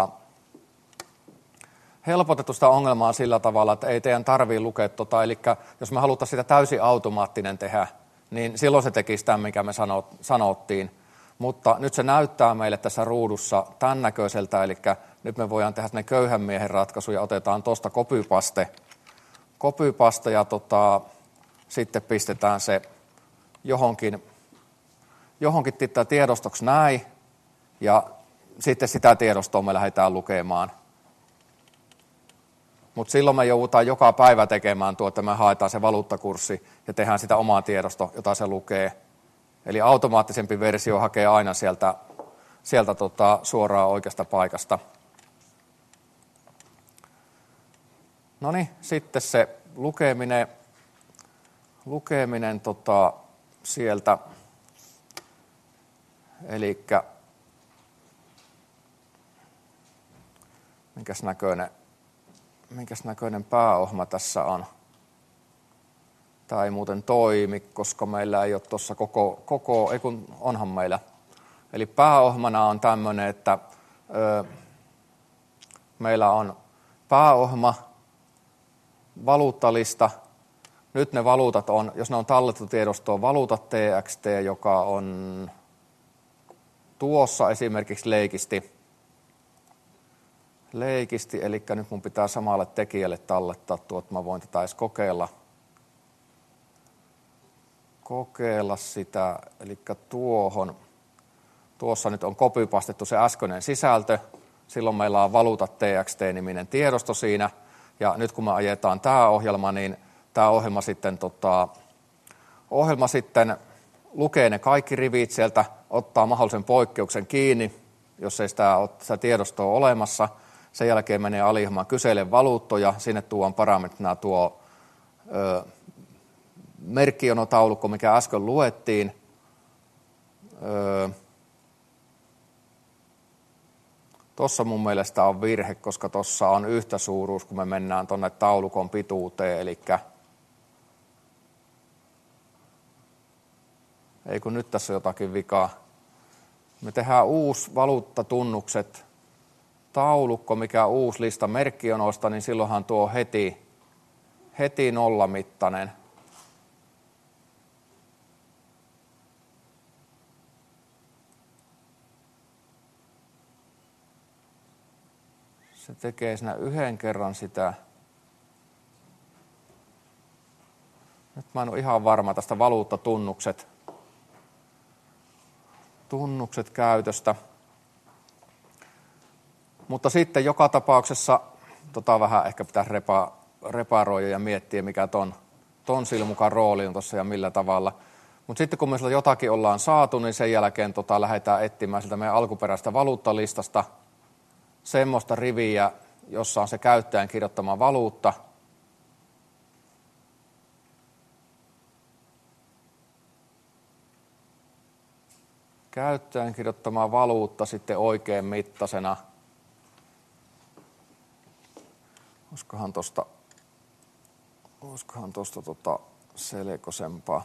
ei teidän tarvitse lukea eli jos me halutaan sitä täysin automaattinen tehdä, niin silloin se tekisi tämän, mikä me sanottiin. Mutta nyt se näyttää meille tässä ruudussa tämän näköiseltä, eli nyt me voidaan tehdä ne köyhän miehen ratkaisuja, otetaan tuosta copypaste ja sitten pistetään se johonkin tiedostoksi näin, ja sitten sitä tiedostoa me lähdetään lukemaan. Mutta silloin me joudutaan joka päivä tekemään että me haetaan se valuuttakurssi ja tehdään sitä omaa tiedosto, jota se lukee. Eli automaattisempi versio hakee aina sieltä suoraan oikeasta paikasta. No niin, sitten se lukeminen sieltä. Elikkä minkäs näköinen pääohjelma tässä on? Tämä ei muuten toimi, koska meillä ei ole tuossa onhan meillä. Eli pääohjelmana on tämmöinen, että meillä on pääohjelma, valuuttalista. Nyt ne valuutat on, jos ne on talletettu tiedostoon, valuutat TXT, joka on tuossa esimerkiksi leikisti, eli nyt mun pitää samalle tekijälle tallettaa että mä voin tätä edes kokeilla sitä, eli tuossa nyt on copypastettu se äskeinen sisältö, silloin meillä on valuuta TXT-niminen tiedosto siinä, ja nyt kun me ajetaan tämä ohjelma, niin tämä ohjelma sitten lukee ne kaikki rivit sieltä, ottaa mahdollisen poikkeuksen kiinni, jos ei sitä tiedostoa olemassa. Sen jälkeen menee alihmaan kysele valuuttoja, sinne tuodaan parametrina tuo merkkijonotaulukko, mikä äsken luettiin. Tuossa mun mielestä on virhe, koska tuossa on yhtä suuruus, kun me mennään tuonne taulukon pituuteen, eli ei kun nyt tässä on jotakin vikaa. Me tehdään uusi valuuttatunnukset taulukko, mikä on uusi lista merkkijonoista, niin silloinhan tuo on heti nollamittainen. Se tekee siinä yhden kerran sitä. Nyt mä en ole ihan varma tästä valuuttatunnukset käytöstä. Mutta sitten joka tapauksessa, vähän ehkä pitäisi reparoida ja miettiä, mikä ton silmukan rooli on tuossa ja millä tavalla. Mutta sitten kun me sillä jotakin ollaan saatu, niin sen jälkeen lähdetään etsimään siltä meidän alkuperäisestä valuuttalistasta semmoista riviä, jossa on se käyttäjän kirjoittama valuutta. Käyttäjän kirjoittama valuutta sitten oikein mittaisena. Olisikohan tuosta selkoisempaa.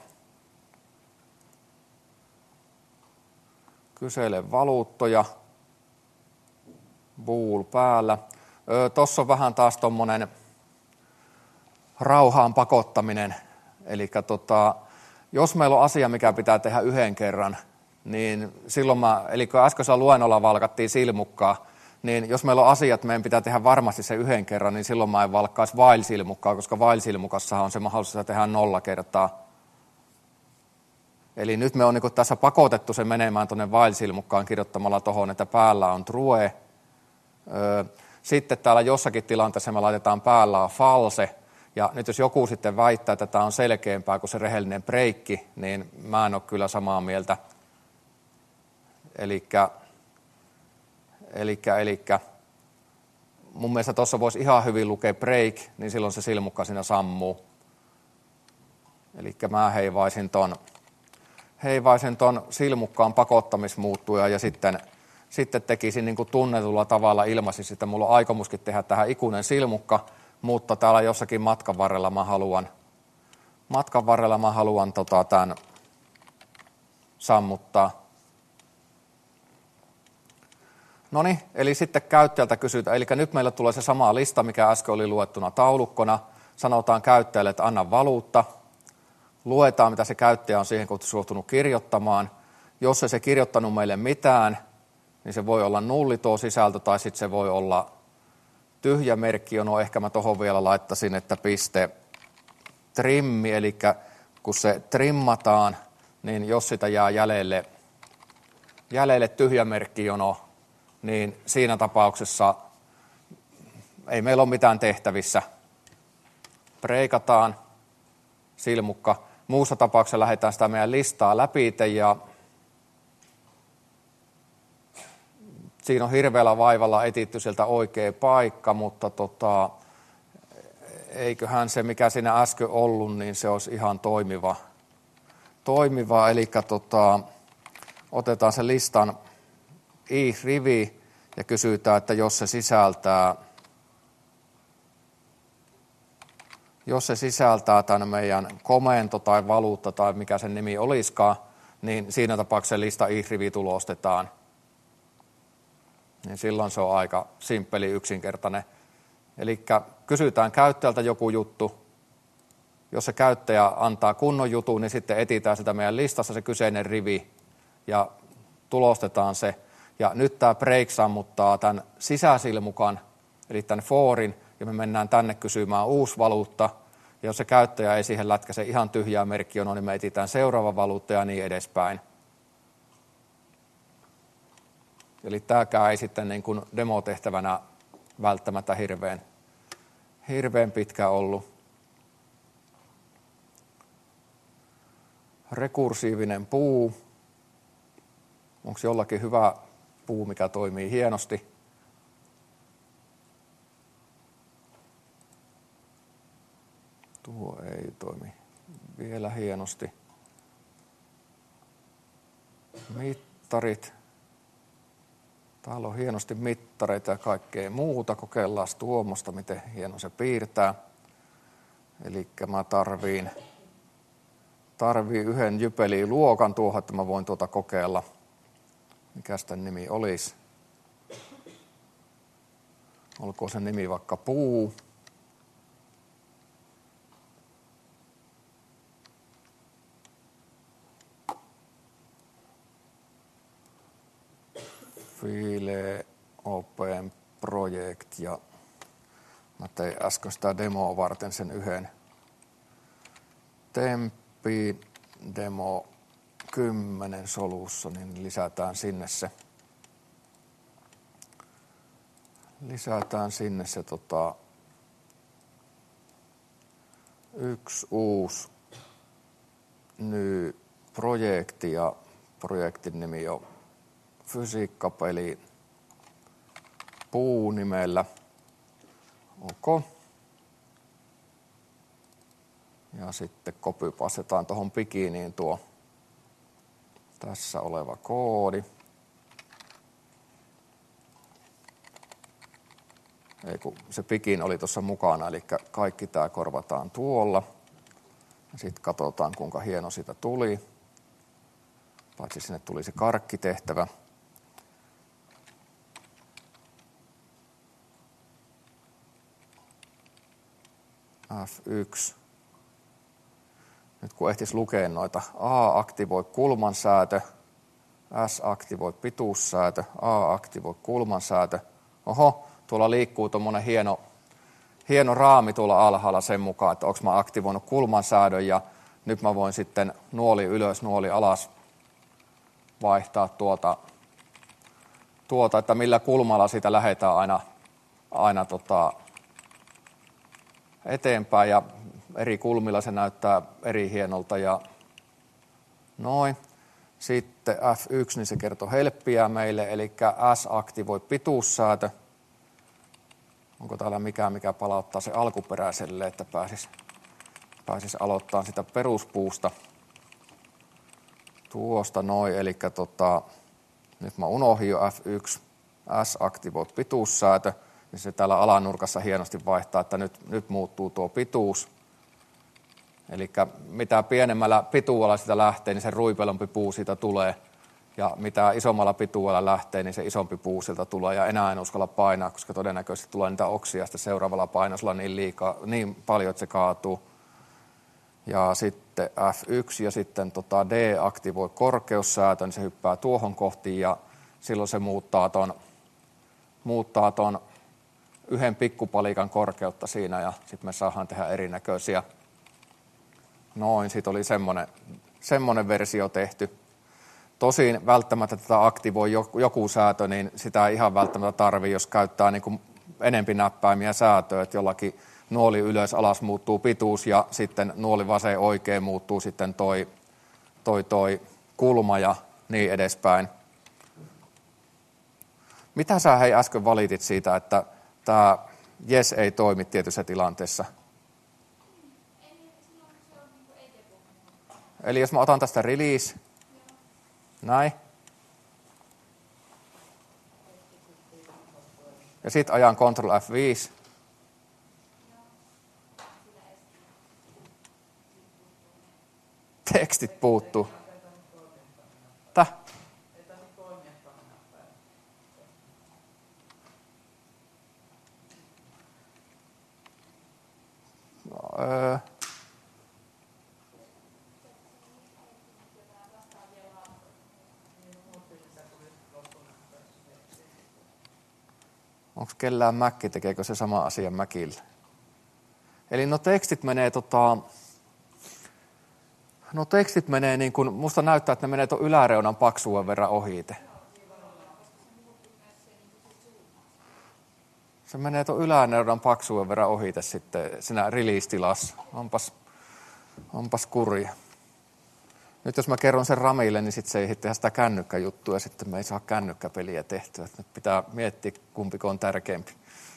Kysele valuuttoja. Bool päällä. Tuossa on vähän taas tuommoinen rauhaan pakottaminen. Eli jos meillä on asia, mikä pitää tehdä yhden kerran, niin silloin eli kun äskeisellä luennolla valkattiin silmukkaa, niin jos meillä on asia, että meidän pitää tehdä varmasti se yhden kerran, niin silloin mä en valkkaisi while-silmukkaa, koska while-silmukassahan on se mahdollisuus tehdä 0 kertaa. Eli nyt me on niin tässä pakotettu se menemään tuonne while-silmukkaan kirjoittamalla tuohon, että päällä on true. Sitten täällä jossakin tilanteessa me laitetaan päällä on false. Ja nyt jos joku sitten väittää, että tämä on selkeämpää kuin se rehellinen breikki, niin mä en ole kyllä samaa mieltä. Elikkä mun mielestä tuossa voisi ihan hyvin lukea break, niin silloin se silmukka siinä sammuu. Elikkä mä heivaisin ton silmukkaan pakottamismuuttuja ja sitten tekisin niin kuin tunnetulla tavalla ilmaisin, että mulla on aikomuskin tehdä tähän ikuinen silmukka, mutta täällä jossakin matkan varrella mä haluan tämän sammuttaa. Noniin, eli sitten käyttäjältä kysytään, eli nyt meillä tulee se sama lista, mikä äsken oli luettuna taulukkona. Sanotaan käyttäjälle, että anna valuutta. Luetaan, mitä se käyttäjä on siihen suostunut kirjoittamaan. Jos ei se kirjoittanut meille mitään, niin se voi olla nulli tuo sisältö, tai sitten se voi olla tyhjä merkkijono. Ehkä mä tuohon vielä laittaisin, että piste trimmi, eli kun se trimmataan, niin jos sitä jää jäljelle tyhjä merkkijono, niin siinä tapauksessa ei meillä ole mitään tehtävissä. Breikataan silmukka. Muussa tapauksessa lähdetään sitä meidän listaa läpi ja siinä on hirveällä vaivalla etitty sieltä oikea paikka, mutta eiköhän se, mikä siinä äsken ollut, niin se olisi ihan toimiva. Eli otetaan se listan i-rivi ja kysytään, että jos se sisältää tämän meidän komento tai valuutta tai mikä sen nimi olisikaan, niin siinä tapauksessa lista i-rivi tulostetaan. Niin silloin se on aika simppeli, yksinkertainen. Eli kysytään käyttäjältä joku juttu. Jos se käyttäjä antaa kunnon jutun, niin sitten etsitään sitä meidän listassa se kyseinen rivi ja tulostetaan se. Ja nyt tämä break sammuttaa tämän sisäsilmukan, eli tämän foorin, ja me mennään tänne kysymään uusi valuutta. Ja jos se käyttäjä ei siihen lätkäse ihan tyhjää merkkijonoa, niin me etsitään seuraava valuutta ja niin edespäin. Eli tämäkään ei sitten niin kuin demotehtävänä välttämättä hirveän pitkä ollut. Rekursiivinen puu. Onko jollakin hyvä puu, mikä toimii hienosti? Tuo ei toimi vielä hienosti. Mittarit. Täällä on hienosti mittareita ja kaikkea muuta. Kokeillaan tuommoista, miten hieno se piirtää. Eli mä tarviin yhden jypeliluokan tuohon, että mä voin tuota kokeilla. Mikäs tämän nimi olisi? Olkoon se nimi vaikka puu. File Open Project ja mä tein äsken sitä demoa varten sen yhden Tempi Demo 10 solussa, niin lisätään sinne yksi uusi ny projekti ja projektin nimi on fysiikkapeli puunimellä. OK. Ja sitten copypastetaan tuohon bikiniin tuo tässä oleva koodi. Ei kun se bikin oli tuossa mukana, eli kaikki tämä korvataan tuolla. Sitten katsotaan, kuinka hieno siitä tuli. Paitsi sinne tuli se karkkitehtävä. F1. Nyt kun ehtis lukea noita, A aktivoi kulmansäätö, S aktivoi pituussäätö, A aktivoi kulmansäätö. Oho, tuolla liikkuu tuommoinen hieno raami tuolla alhaalla sen mukaan, että onko mä aktivoinut kulmansäädön ja nyt mä voin sitten nuoli ylös, nuoli alas vaihtaa tuota että millä kulmalla siitä lähdetään aina eteenpäin ja eri kulmilla se näyttää eri hienolta ja noin. Sitten F1, niin se kertoo helppiä meille, eli S aktivoi pituussäätö. Onko täällä mikä palauttaa se alkuperäiselle, että pääsis aloittamaan sitä peruspuusta tuosta noin, eli nyt mä unohdin jo F1, S aktivoi pituussäätö. Niin se täällä alanurkassa hienosti vaihtaa, että nyt muuttuu tuo pituus. Eli mitä pienemmällä pituudella sitä lähtee, niin se ruipelompi puu siitä tulee. Ja mitä isommalla pituudella lähtee, niin se isompi puu sieltä tulee. Ja enää en uskalla painaa, koska todennäköisesti tulee niitä oksia sitten seuraavalla painoisella niin paljon, että se kaatuu. Ja sitten F1 ja sitten D aktivoi korkeussäätö, niin se hyppää tuohon kohtiin ja silloin se muuttaa ton yhden pikkupalikan korkeutta siinä ja sitten me saadaan tehdä erinäköisiä. Noin, siitä oli semmoinen versio tehty. Tosin välttämättä tätä aktivoi joku säätö, niin sitä ei ihan välttämättä tarvitse, jos käyttää niin kuin enempi näppäimiä säätöä, että jollakin nuoli ylös alas muuttuu pituus ja sitten nuoli vasen oikein muuttuu sitten toi kulma ja niin edespäin. Mitä sä hei äsken valitit siitä, että tämä yes ei toimi tietyssä tilanteessa? Eli jos mä otan tästä release, näin. Ja sitten ajan Ctrl F5. Tekstit puuttuu. Täh? Onko kellään Mäkki, tekeekö se sama asia Mäkillä? Eli tekstit menee niin kuin, musta näyttää, että ne menee tuon yläreunan paksuuden verran ohite. Se menee tuon yläreunan paksuuden verran ohite sitten siinä release-tilassa. Onpas kurja. Nyt jos mä kerron sen Ramille, niin sitten se ei tehdä sitä kännykkäjuttua ja sitten me ei saa kännykkäpeliä tehtyä. Nyt pitää miettiä, kumpiko on tärkeämpi.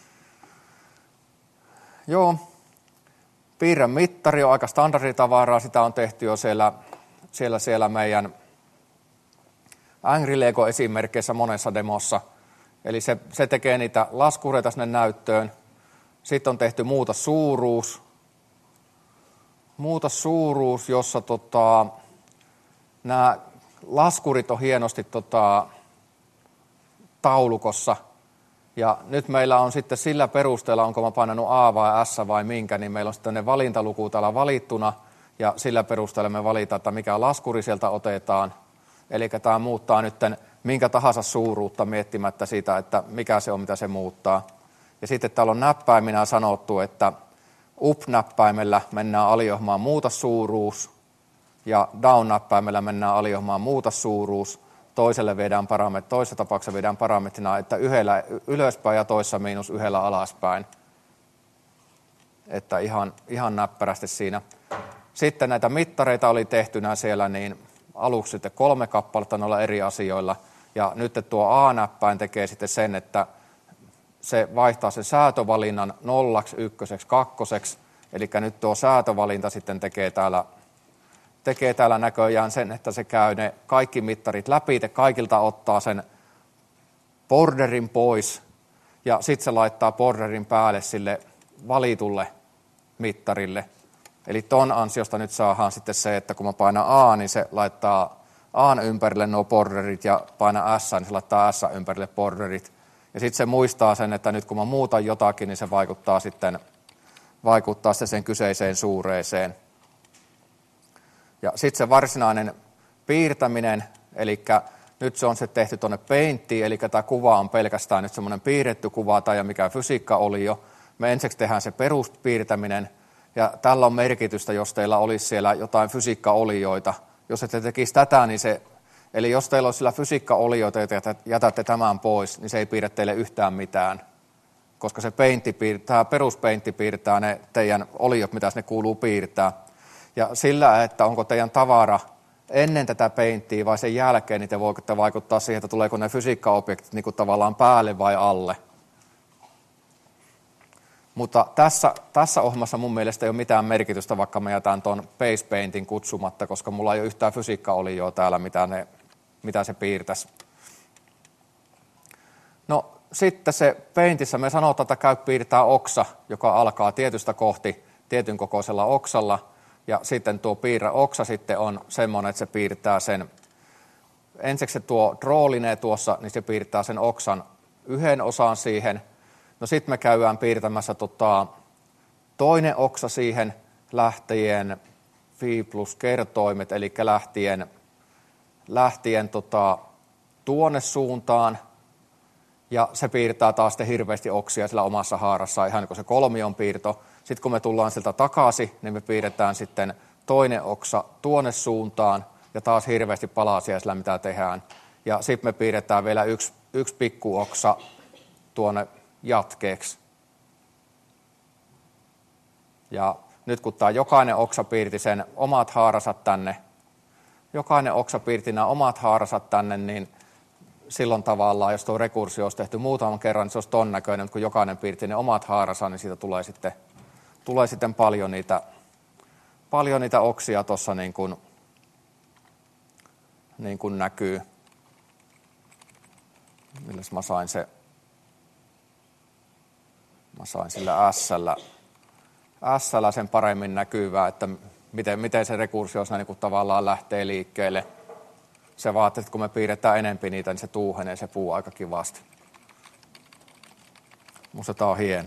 Joo, piirrän mittari on aika standarditavaraa. Sitä on tehty jo siellä meidän Angry Lego-esimerkkeissä monessa demossa. Eli se tekee niitä laskureita sinne näyttöön. Sitten on tehty muutossuuruus. Muutossuuruus, jossa nämä laskurit on hienosti taulukossa. Ja nyt meillä on sitten sillä perusteella, onko mä painanut A vai S vai minkä, niin meillä on sitten ne valintaluku täällä valittuna. Ja sillä perusteella me valitaan, että mikä laskuri sieltä otetaan. Eli tämä muuttaa nyt minkä tahansa suuruutta miettimättä siitä, että mikä se on, mitä se muuttaa. Ja sitten täällä on näppäiminä sanottu, että up-näppäimellä mennään aliohmaan muutossuuruus ja down-näppäimellä mennään aliohmaan muutossuuruus. Toisessa tapauksessa viedään parametrina, että yhdellä ylöspäin ja toissa miinus yhdellä alaspäin. Että ihan näppärästi siinä. Sitten näitä mittareita oli tehtynä siellä niin aluksi sitten 3 kappaletta noilla eri asioilla. Ja nyt tuo A-näppäin tekee sitten sen, että se vaihtaa sen säätövalinnan 0, 1, 2. Eli nyt tuo säätövalinta sitten tekee täällä näköjään sen, että se käy ne kaikki mittarit läpi, kaikilta ottaa sen borderin pois ja sitten se laittaa borderin päälle sille valitulle mittarille. Eli ton ansiosta nyt saadaan sitten se, että kun mä painan A, niin se laittaa A:n ympärille nuo borderit ja painan S, niin se laittaa S ympärille borderit. Ja sitten se muistaa sen, että nyt kun mä muutan jotakin, niin se vaikuttaa sitten sen kyseiseen suureeseen. Ja sitten se varsinainen piirtäminen, eli nyt se on se tehty tuonne Painttiin, eli tämä kuva on pelkästään nyt semmoinen piirretty kuva tai mikä fysiikka oli jo. Me ensiksi tehdään se peruspiirtäminen, ja tällä on merkitystä, jos teillä olisi siellä jotain fysiikkaolioita. Jos ette tekisi tätä, niin eli jos teillä olisi siellä fysiikkaolioita ja jätätte tämän pois, niin se ei piirrä teille yhtään mitään. Koska se peruspeintti piirtää ne teidän oliot, mitä ne kuuluu piirtää. Ja sillä, että onko teidän tavara ennen tätä peinttiä vai sen jälkeen, niin te voitte vaikuttaa siihen, että tuleeko ne fysiikkaobjektit niin kuin tavallaan päälle vai alle. Mutta tässä ohjelmassa mun mielestä ei ole mitään merkitystä, vaikka mä jätän tuon Base Paintin kutsumatta, koska mulla ei ole yhtään fysiikkaolioa täällä, mitä se piirtäisi. No sitten se Paintissa me sanotaan, että käy piirtää oksa, joka alkaa tietystä kohti tietyn kokoisella oksalla. Ja sitten tuo piirrä oksa sitten on semmoinen, että se piirtää sen, ensiksi se tuo droolinee tuossa, niin se piirtää sen oksan yhden osan siihen. No sitten me käydään piirtämässä toinen oksa siihen lähtien phi plus kertoimet, eli lähtien tuonne suuntaan. Ja se piirtää taas sitten hirveästi oksia sillä omassa haarassaan, ihan niin kuin se kolmion piirto. Sitten kun me tullaan sieltä takaisin, niin me piirretään sitten toinen oksa tuonne suuntaan ja taas hirveästi palasia sillä, mitä tehdään. Ja sitten me piirretään vielä yksi pikkuoksa tuonne jatkeeksi. Ja nyt kun tämä jokainen oksa piirti sen omat haarasat tänne, niin silloin tavallaan, jos tuo rekursio olisi tehty muutaman kerran, niin se olisi ton näköinen, mutta kun jokainen piirti ne omat haarasansa, niin siitä tulee sitten paljon niitä oksia tuossa niin kuin näkyy. Milläs mä sain sillä S:llä sen paremmin näkyvää, että miten se rekursio niin kuin tavallaan lähtee liikkeelle. Se vaatii, että kun me piirretään enempi niitä, niin se tuuhenee se puu aika kivasti. Musta tää on hieno.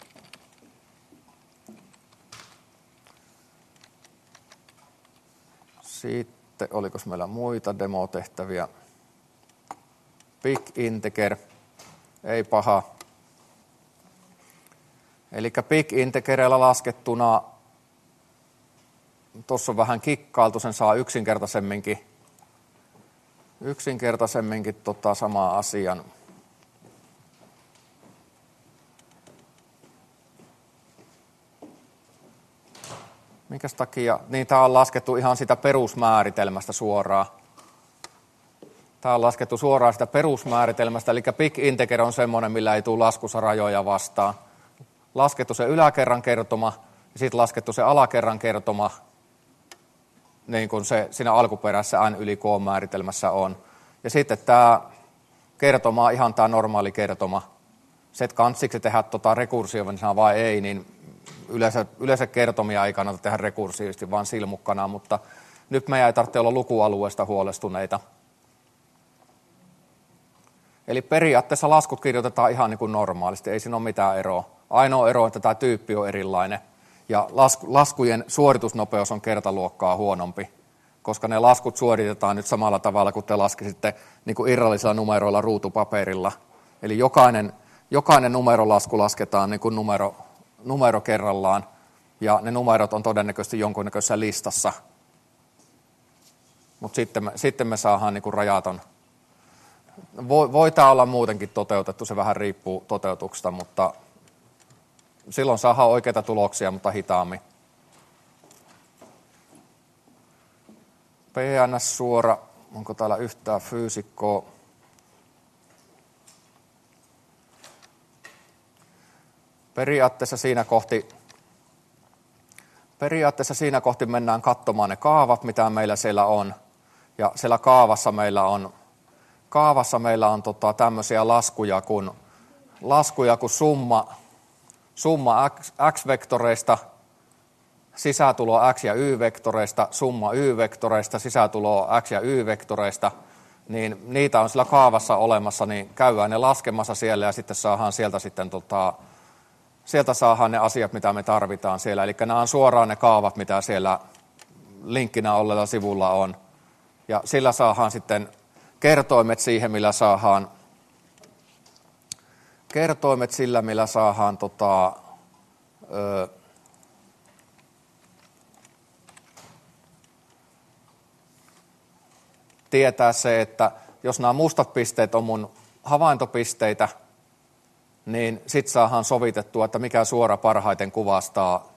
Sitten, oliko meillä muita demotehtäviä? Big Integer, ei paha. Eli big integerillä laskettuna, tuossa on vähän kikkailtu, sen saa yksinkertaisemminkin samaa asian. Minkäs takia? Niin tämä on laskettu ihan sitä perusmääritelmästä suoraan. Tämä on laskettu suoraan sitä perusmääritelmästä, eli big integer on semmoinen, millä ei tule laskussa rajoja vastaan. Laskettu se yläkerran kertoma ja sitten laskettu se alakerran kertoma, niin kuin se siinä alkuperäisessä n yli k määritelmässä on. Ja sitten tämä kertoma on ihan tämä normaali kertoma. Se, että kantsiksi tehdä rekursiivisena vai ei, niin yleensä kertomia ei kannata tehdä rekursiivisesti, vaan silmukkana, mutta nyt meidän ei tarvitse olla lukualueesta huolestuneita. Eli periaatteessa laskut kirjoitetaan ihan niin kuin normaalisti, ei siinä ole mitään eroa. Ainoa ero on, että tämä tyyppi on erilainen ja laskujen suoritusnopeus on kertaluokkaa huonompi, koska ne laskut suoritetaan nyt samalla tavalla kuin te laskisitte niin kuin irrallisilla numeroilla ruutupaperilla. Eli jokainen numerolasku lasketaan niin kuin numero kerrallaan ja ne numerot on todennäköisesti jonkunnäköisessä listassa. Mutta sitten me saadaan niin kuin rajaton. Voi tämä olla muutenkin toteutettu, se vähän riippuu toteutuksesta, mutta silloin saadaan oikeita tuloksia, mutta hitaammin. PNS-suora, onko täällä yhtään fyysikkoa? Periaatteessa siinä kohti mennään katsomaan ne kaavat, mitä meillä siellä on. Ja siellä kaavassa meillä on tämmöisiä laskuja kuin summa x-vektoreista, sisätulo x ja y-vektoreista, summa y-vektoreista, sisätulo x ja y-vektoreista, niin niitä on sillä kaavassa olemassa, niin käydään ne laskemassa siellä ja sitten saadaan sieltä saadaan ne asiat, mitä me tarvitaan siellä. Eli nämä on suoraan ne kaavat, mitä siellä linkkinä olleella sivulla on. Ja sillä saadaan sitten kertoimet siihen, millä saadaan tietää se, että jos nämä mustat pisteet on mun havaintopisteitä, niin sitten saadaan sovitettua, että mikä suora parhaiten kuvastaa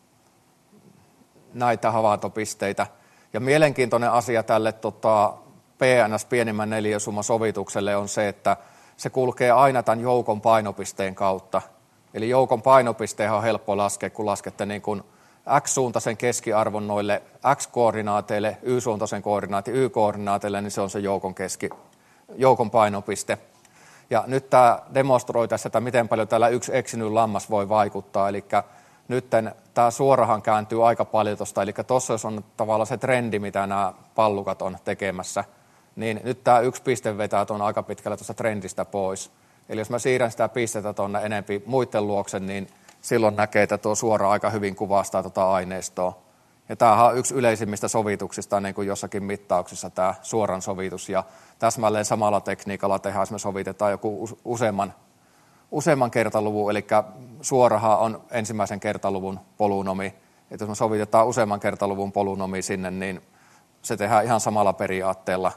näitä havaintopisteitä. Ja mielenkiintoinen asia tälle PNS pienimmän neliösumman sovitukselle on se, että se kulkee aina tämän joukon painopisteen kautta. Eli joukon painopisteen on helppo laskea, kun laskette niin kuin x-suuntaisen keskiarvon noille x-koordinaateille, y-suuntaisen koordinaatin y-koordinaateille, niin se on se joukon painopiste. Ja nyt tämä demonstroi tässä, että miten paljon täällä yksi eksynyt lammas voi vaikuttaa. Eli nyt tämä suorahan kääntyy aika paljon tuosta, eli tuossa jos on tavallaan se trendi, mitä nämä pallukat on tekemässä, niin nyt tämä yksi piste vetää tuon aika pitkälle tuosta trendistä pois. Eli jos mä siirrän sitä pistettä tuonne enempi muiden luokse, niin silloin näkee, että tuo suora aika hyvin kuvastaa tuota aineistoa. Ja tämähän on yksi yleisimmistä sovituksista niin kuin jossakin mittauksissa tämä suoran sovitus. Ja täsmälleen samalla tekniikalla tehdään, jos me sovitetaan joku useamman kertaluvun, eli suorahan on ensimmäisen kertaluvun polynomi. Että jos me sovitetaan useamman kertaluvun polynomi sinne, niin se tehdään ihan samalla periaatteella.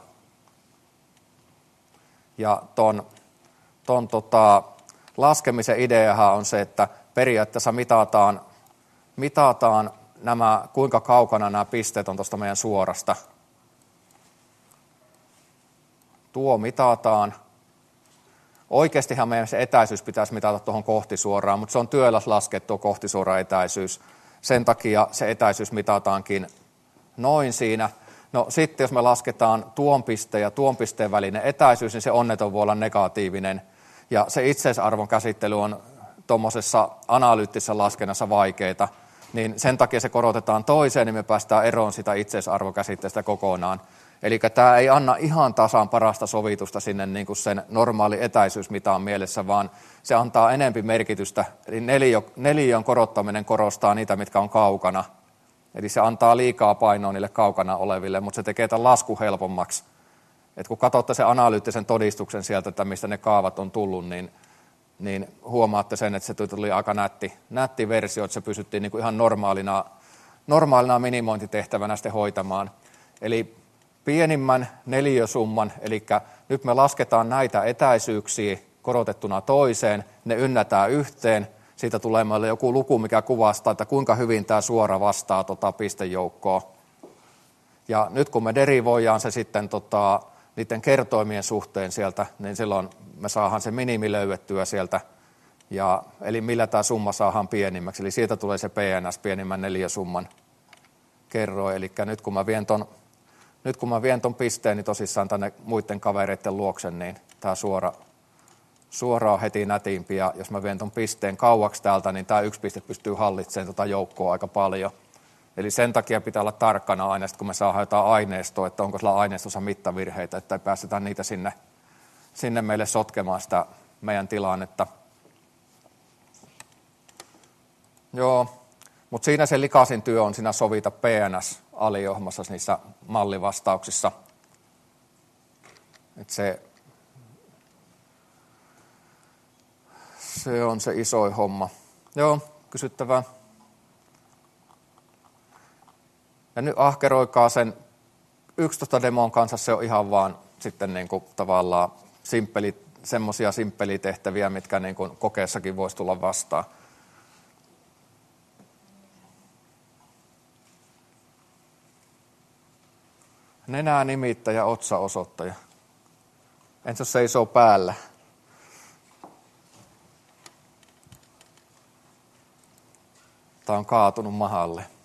Ja ton laskemisen ideahan on se, että periaatteessa mitataan kuinka kaukana nämä pisteet on tuosta meidän suorasta. Tuo mitataan. Oikeastihan meidän se etäisyys pitäisi mitata tuohon kohtisuoraan, mutta se on työläs laskea tuo kohtisuora etäisyys. Sen takia se etäisyys mitataankin noin siinä. No sitten jos me lasketaan tuon pisteen ja tuon pisteen välinen etäisyys, niin se onneton voi olla negatiivinen. Ja se itseisarvon käsittely on tuommoisessa analyyttisessa laskennassa vaikeaa. Niin sen takia se korotetaan toiseen, niin me päästään eroon sitä itseisarvokäsitteestä kokonaan. Eli tämä ei anna ihan tasan parasta sovitusta sinne niin kuin sen normaali etäisyysmitaan mielessä, vaan se antaa enempi merkitystä. Eli neliön korottaminen korostaa niitä, mitkä on kaukana. Eli se antaa liikaa painoa niille kaukana oleville, mutta se tekee tämän lasku helpommaksi. Et kun katsotte sen analyyttisen todistuksen sieltä, että mistä ne kaavat on tullut, niin niin huomaatte sen, että se tuli aika nätti versio, että se pysyttiin niin kuin ihan normaalina minimointitehtävänä sitten hoitamaan. Eli pienimmän neliösumman, eli nyt me lasketaan näitä etäisyyksiä korotettuna toiseen, ne ynnätään yhteen, siitä tulee meille joku luku, mikä kuvastaa, että kuinka hyvin tämä suora vastaa pistejoukkoa. Ja nyt kun me derivoidaan se sitten niiden kertoimien suhteen sieltä, niin silloin me saadaan se minimi löydettyä sieltä, eli millä tämä summa saadaan pienimmäksi. Eli sieltä tulee se PNS, pienimmän neliösumman kerroin. Eli nyt kun mä vien ton pisteen niin tosissaan tänne muiden kavereiden luokse, niin tämä suora on heti nätimpi. Ja jos mä vien ton pisteen kauaksi täältä, niin tämä yksi piste pystyy hallitsemaan joukkoa aika paljon. Eli sen takia pitää olla tarkkana aina, kun me saadaan jotain aineistoa, että onko sillä aineistossa mittavirheitä, että ei päästetä niitä sinne meille sotkemaan sitä meidän tilannetta. Joo, mutta siinä se likaisin työ on siinä sovita PNS-aliohmassa niissä mallivastauksissa. Että se on se isoin homma. Joo, kysyttävää. Ja nyt ahkeroikaa sen 11 demon kanssa, se on ihan vaan sitten niin kuin tavallaan semmoisia simppelitehtäviä, mitkä niin kuin kokeessakin voisi tulla vastaan. Nenää nimittäjä, otsaosoittaja. Entä jos seisoo päällä? Tai on kaatunut mahalle.